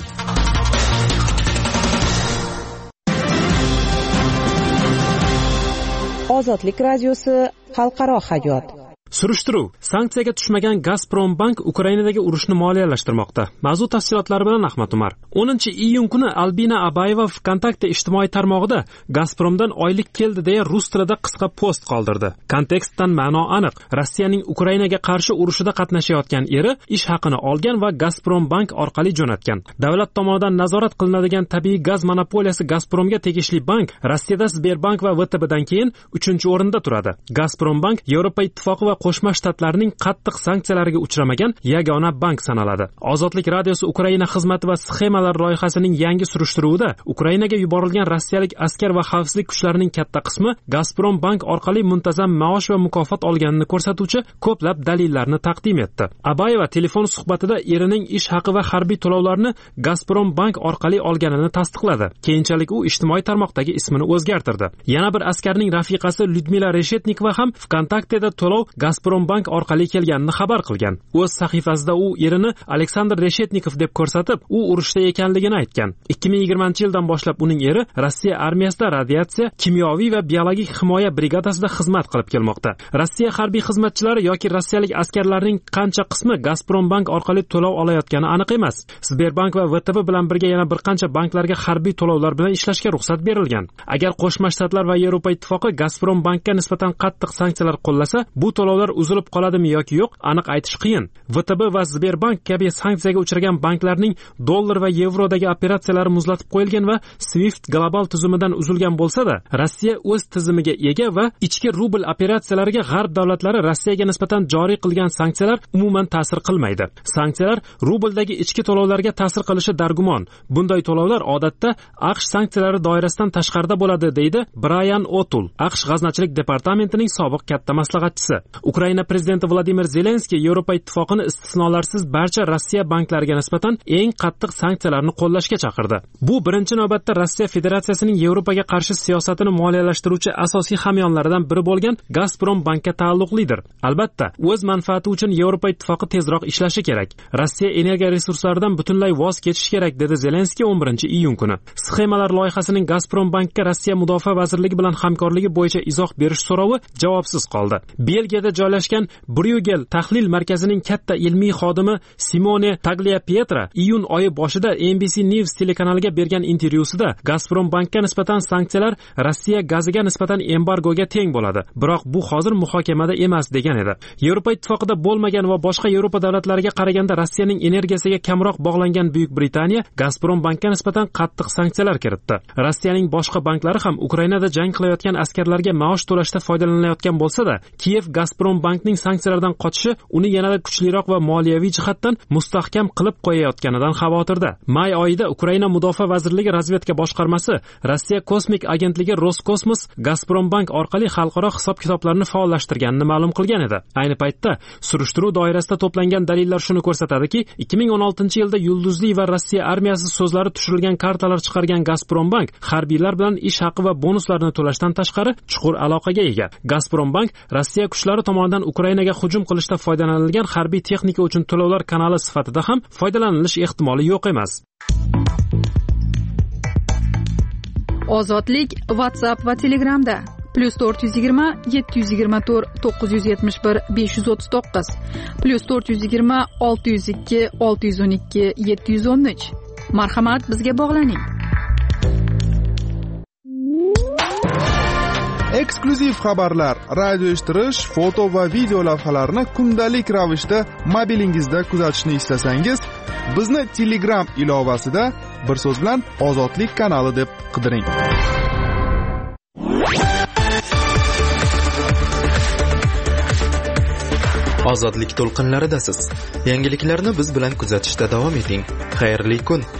Ozodlik radiosi xalqaro hayot. Surishtiruv: sanksiyaga tushmagan Gazprombank Ukrainadagi urushni moliyalashtirmoqda. Mavzu tafsilotlari bilan Ahmad Umar. 10-iyun kuni Albina Abayeva VKontakte ijtimoiy tarmog'ida Gazpromdan oylik keldi deya rus tilida qisqa post qoldirdi. Kontekstdan ma'no aniq. Rossiyaning Ukrainaga qarshi urushida qatnashayotgan eri ish haqini olgan va Gazprombank orqali jo'natgan. Davlat tomonidan nazorat qilinadigan tabiiy gaz monopoliyasi Gazpromga tegishli bank Rossiyada Sberbank va VTBdan keyin 3-o'rinda turadi. Gazprombank Yevropa Ittifoqi va Qo'shma Shtatlarning qattiq sanksiyalariga uchramagan yagona bank sanaladi. Ozodlik radiosi Ukraina xizmati va sxemalar loyihasining yangi surishtiruvida Ukrainaga yuborilgan rossiyalik askar va xavfsizlik kuchlarining katta qismi Gazprom bank orqali muntazam maosh va mukofot olganini ko'rsatuvchi ko'plab dalillarni taqdim etdi. Abayeva telefon suhbatida erining ish haqi va harbiy to'lovlarni Gazprom bank orqali olganini tasdiqladi. Keyinchalik u ijtimoiy tarmoqdagi ismini o'zgartirdi. Yana bir askarning rafiqasi Lyudmila Reshetnikova ham VKontakteda to'lov Gazprom bank orqali kelganini xabar qilgan. O'z sahifasida u erini Aleksandr Reshetnikov deb ko'rsatib, u urushda ekanligini aytgan. 2020-yildan boshlab uning eri Rossiya armiyasida radiatsiya, kimyoviy va biologik himoya brigadasida xizmat qilib kelmoqda. Rossiya harbiy xizmatchilari yoki rossiyalik askarlarning qancha qismi Gazprom bank orqali to'lov olayotgani aniq emas. Sberbank va VTB bilan birga yana bir qancha banklarga harbiy to'lovlar bilan ishlashga ruxsat berilgan. Agar Qo'shma Shtatlar va Yevropa Ittifoqi Gazprom bankka nisbatan qattiq sanksiyalar qo'llasa, bu to'lovlar uzilib qoladimi yoki yo'q, aniq aytish qiyin. VTB va Sberbank kabi sanksiyaga uchragan banklarning dollar va yevrodagi operatsiyalari muzlatib qo'yilgan va SWIFT global tuzumidan uzilgan bo'lsa-da, Rossiya o'z tizimiga ega va ichki rubl operatsiyalariga g'arb davlatlari Rossiyaga nisbatan joriy qilgan sanksiyalar umuman ta'sir qilmaydi. Sanksiyalar rubldagi ichki to'lovlarga ta'sir qilishi dargumon. Bunday to'lovlar odatda AQSh sanksiyalari doirasidan tashqarida bo'ladi, deydi Brian O'Toole, AQSh g'aznachilik departamentining sobiq katta maslahatchisi. Ukraina prezidenti Vladimir Zelenskiy Yevropa ittifoqini istisnolarsiz barcha Rossiya banklariga nisbatan eng qattiq sanksiyalarni qo'llashga chaqirdi. Bu birinchi navbatda Rossiya Federatsiyasining Yevropaga qarshi siyosatini moliyalashtiruvchi asosiy hamyonlaridan biri bo'lgan Gazprom bankka taalluqlidir. Albatta, o'z manfaati uchun Yevropa ittifoqi tezroq ishlashi kerak. Rossiya energiya resurslaridan butunlay voz kechish kerak, dedi Zelenskiy 11-iyun kuni. Sxemalar loyihasining Gazprom bankka Rossiya mudofaa vazirligi bilan hamkorligi bo'yicha izoh berish so'rovi javobsiz qoldi. Belgiyada joylashgan Bruegel tahlil markazining katta ilmiy xodimi Simone Tagliapietra iyun oyi boshida NBC News telekanaliga bergan intervyusida Gazprom bankka nisbatan sanksiyalar Rossiya gaziga nisbatan embargoga teng bo'ladi. Biroq bu hozir muhokamada emas degan edi. Yevropa ittifoqida bo'lmagan va boshqa Yevropa davlatlariga qaraganda Rossiyaning energiyasiga kamroq bog'langan Buyuk Britaniya Gazprom bankka nisbatan qattiq sanksiyalar kiritdi. Rossiyaning boshqa banklari ham Ukrainada jang qilayotgan askarlarga maosh to'lashda foydalanayotgan bo'lsa-da, Kiyev Gazprom bankning sanksiyalardan qochishi uni yanada kuchliroq va moliyaviy jihatdan mustahkam qilib qo'yayotganidan xavotirda. May oyida Ukraina Mudofaa vazirligi razvedka boshqarmasi Rossiya kosmik agentligi Roskosmos Gazprom bank orqali xalqaro hisob-kitoblarni faollashtirganini ma'lum qilgan edi. Ayni paytda surishtiruv doirasida to'plangan dalillar shuni ko'rsatadiki, 2016-yilda yulduzli va Rossiya armiyasi so'zlari tushirilgan kartalar chiqargan Gazprom bank harbiylar bilan ish haqi va bonuslarni to'lashdan tashqari chuqur aloqaga ega. Gazprom bank Rossiya kuchlari tomonidan Ukrainaga hujum qilishda foydalanilgan harbiy texnika uchun to'lovlar kanali sifatida ham foydalanilish ehtimoli yo'q emas. Ozodlik WhatsApp va Telegramda +420 724 971 539 +420 602 612 713. Marhamat, bizga bog'laning. eksklyuziv xabarlar, radio eshittirish, foto va video lavhalarni kundalik ravishda mobilingizda kuzatishni istasangiz, bizni Telegram ilovasida bir so'z bilan Ozodlik kanali deb qidiring. Ozodlik to'lqinlaridasiz. Yangiliklarni biz bilan kuzatishda davom eting. Xayrli kun.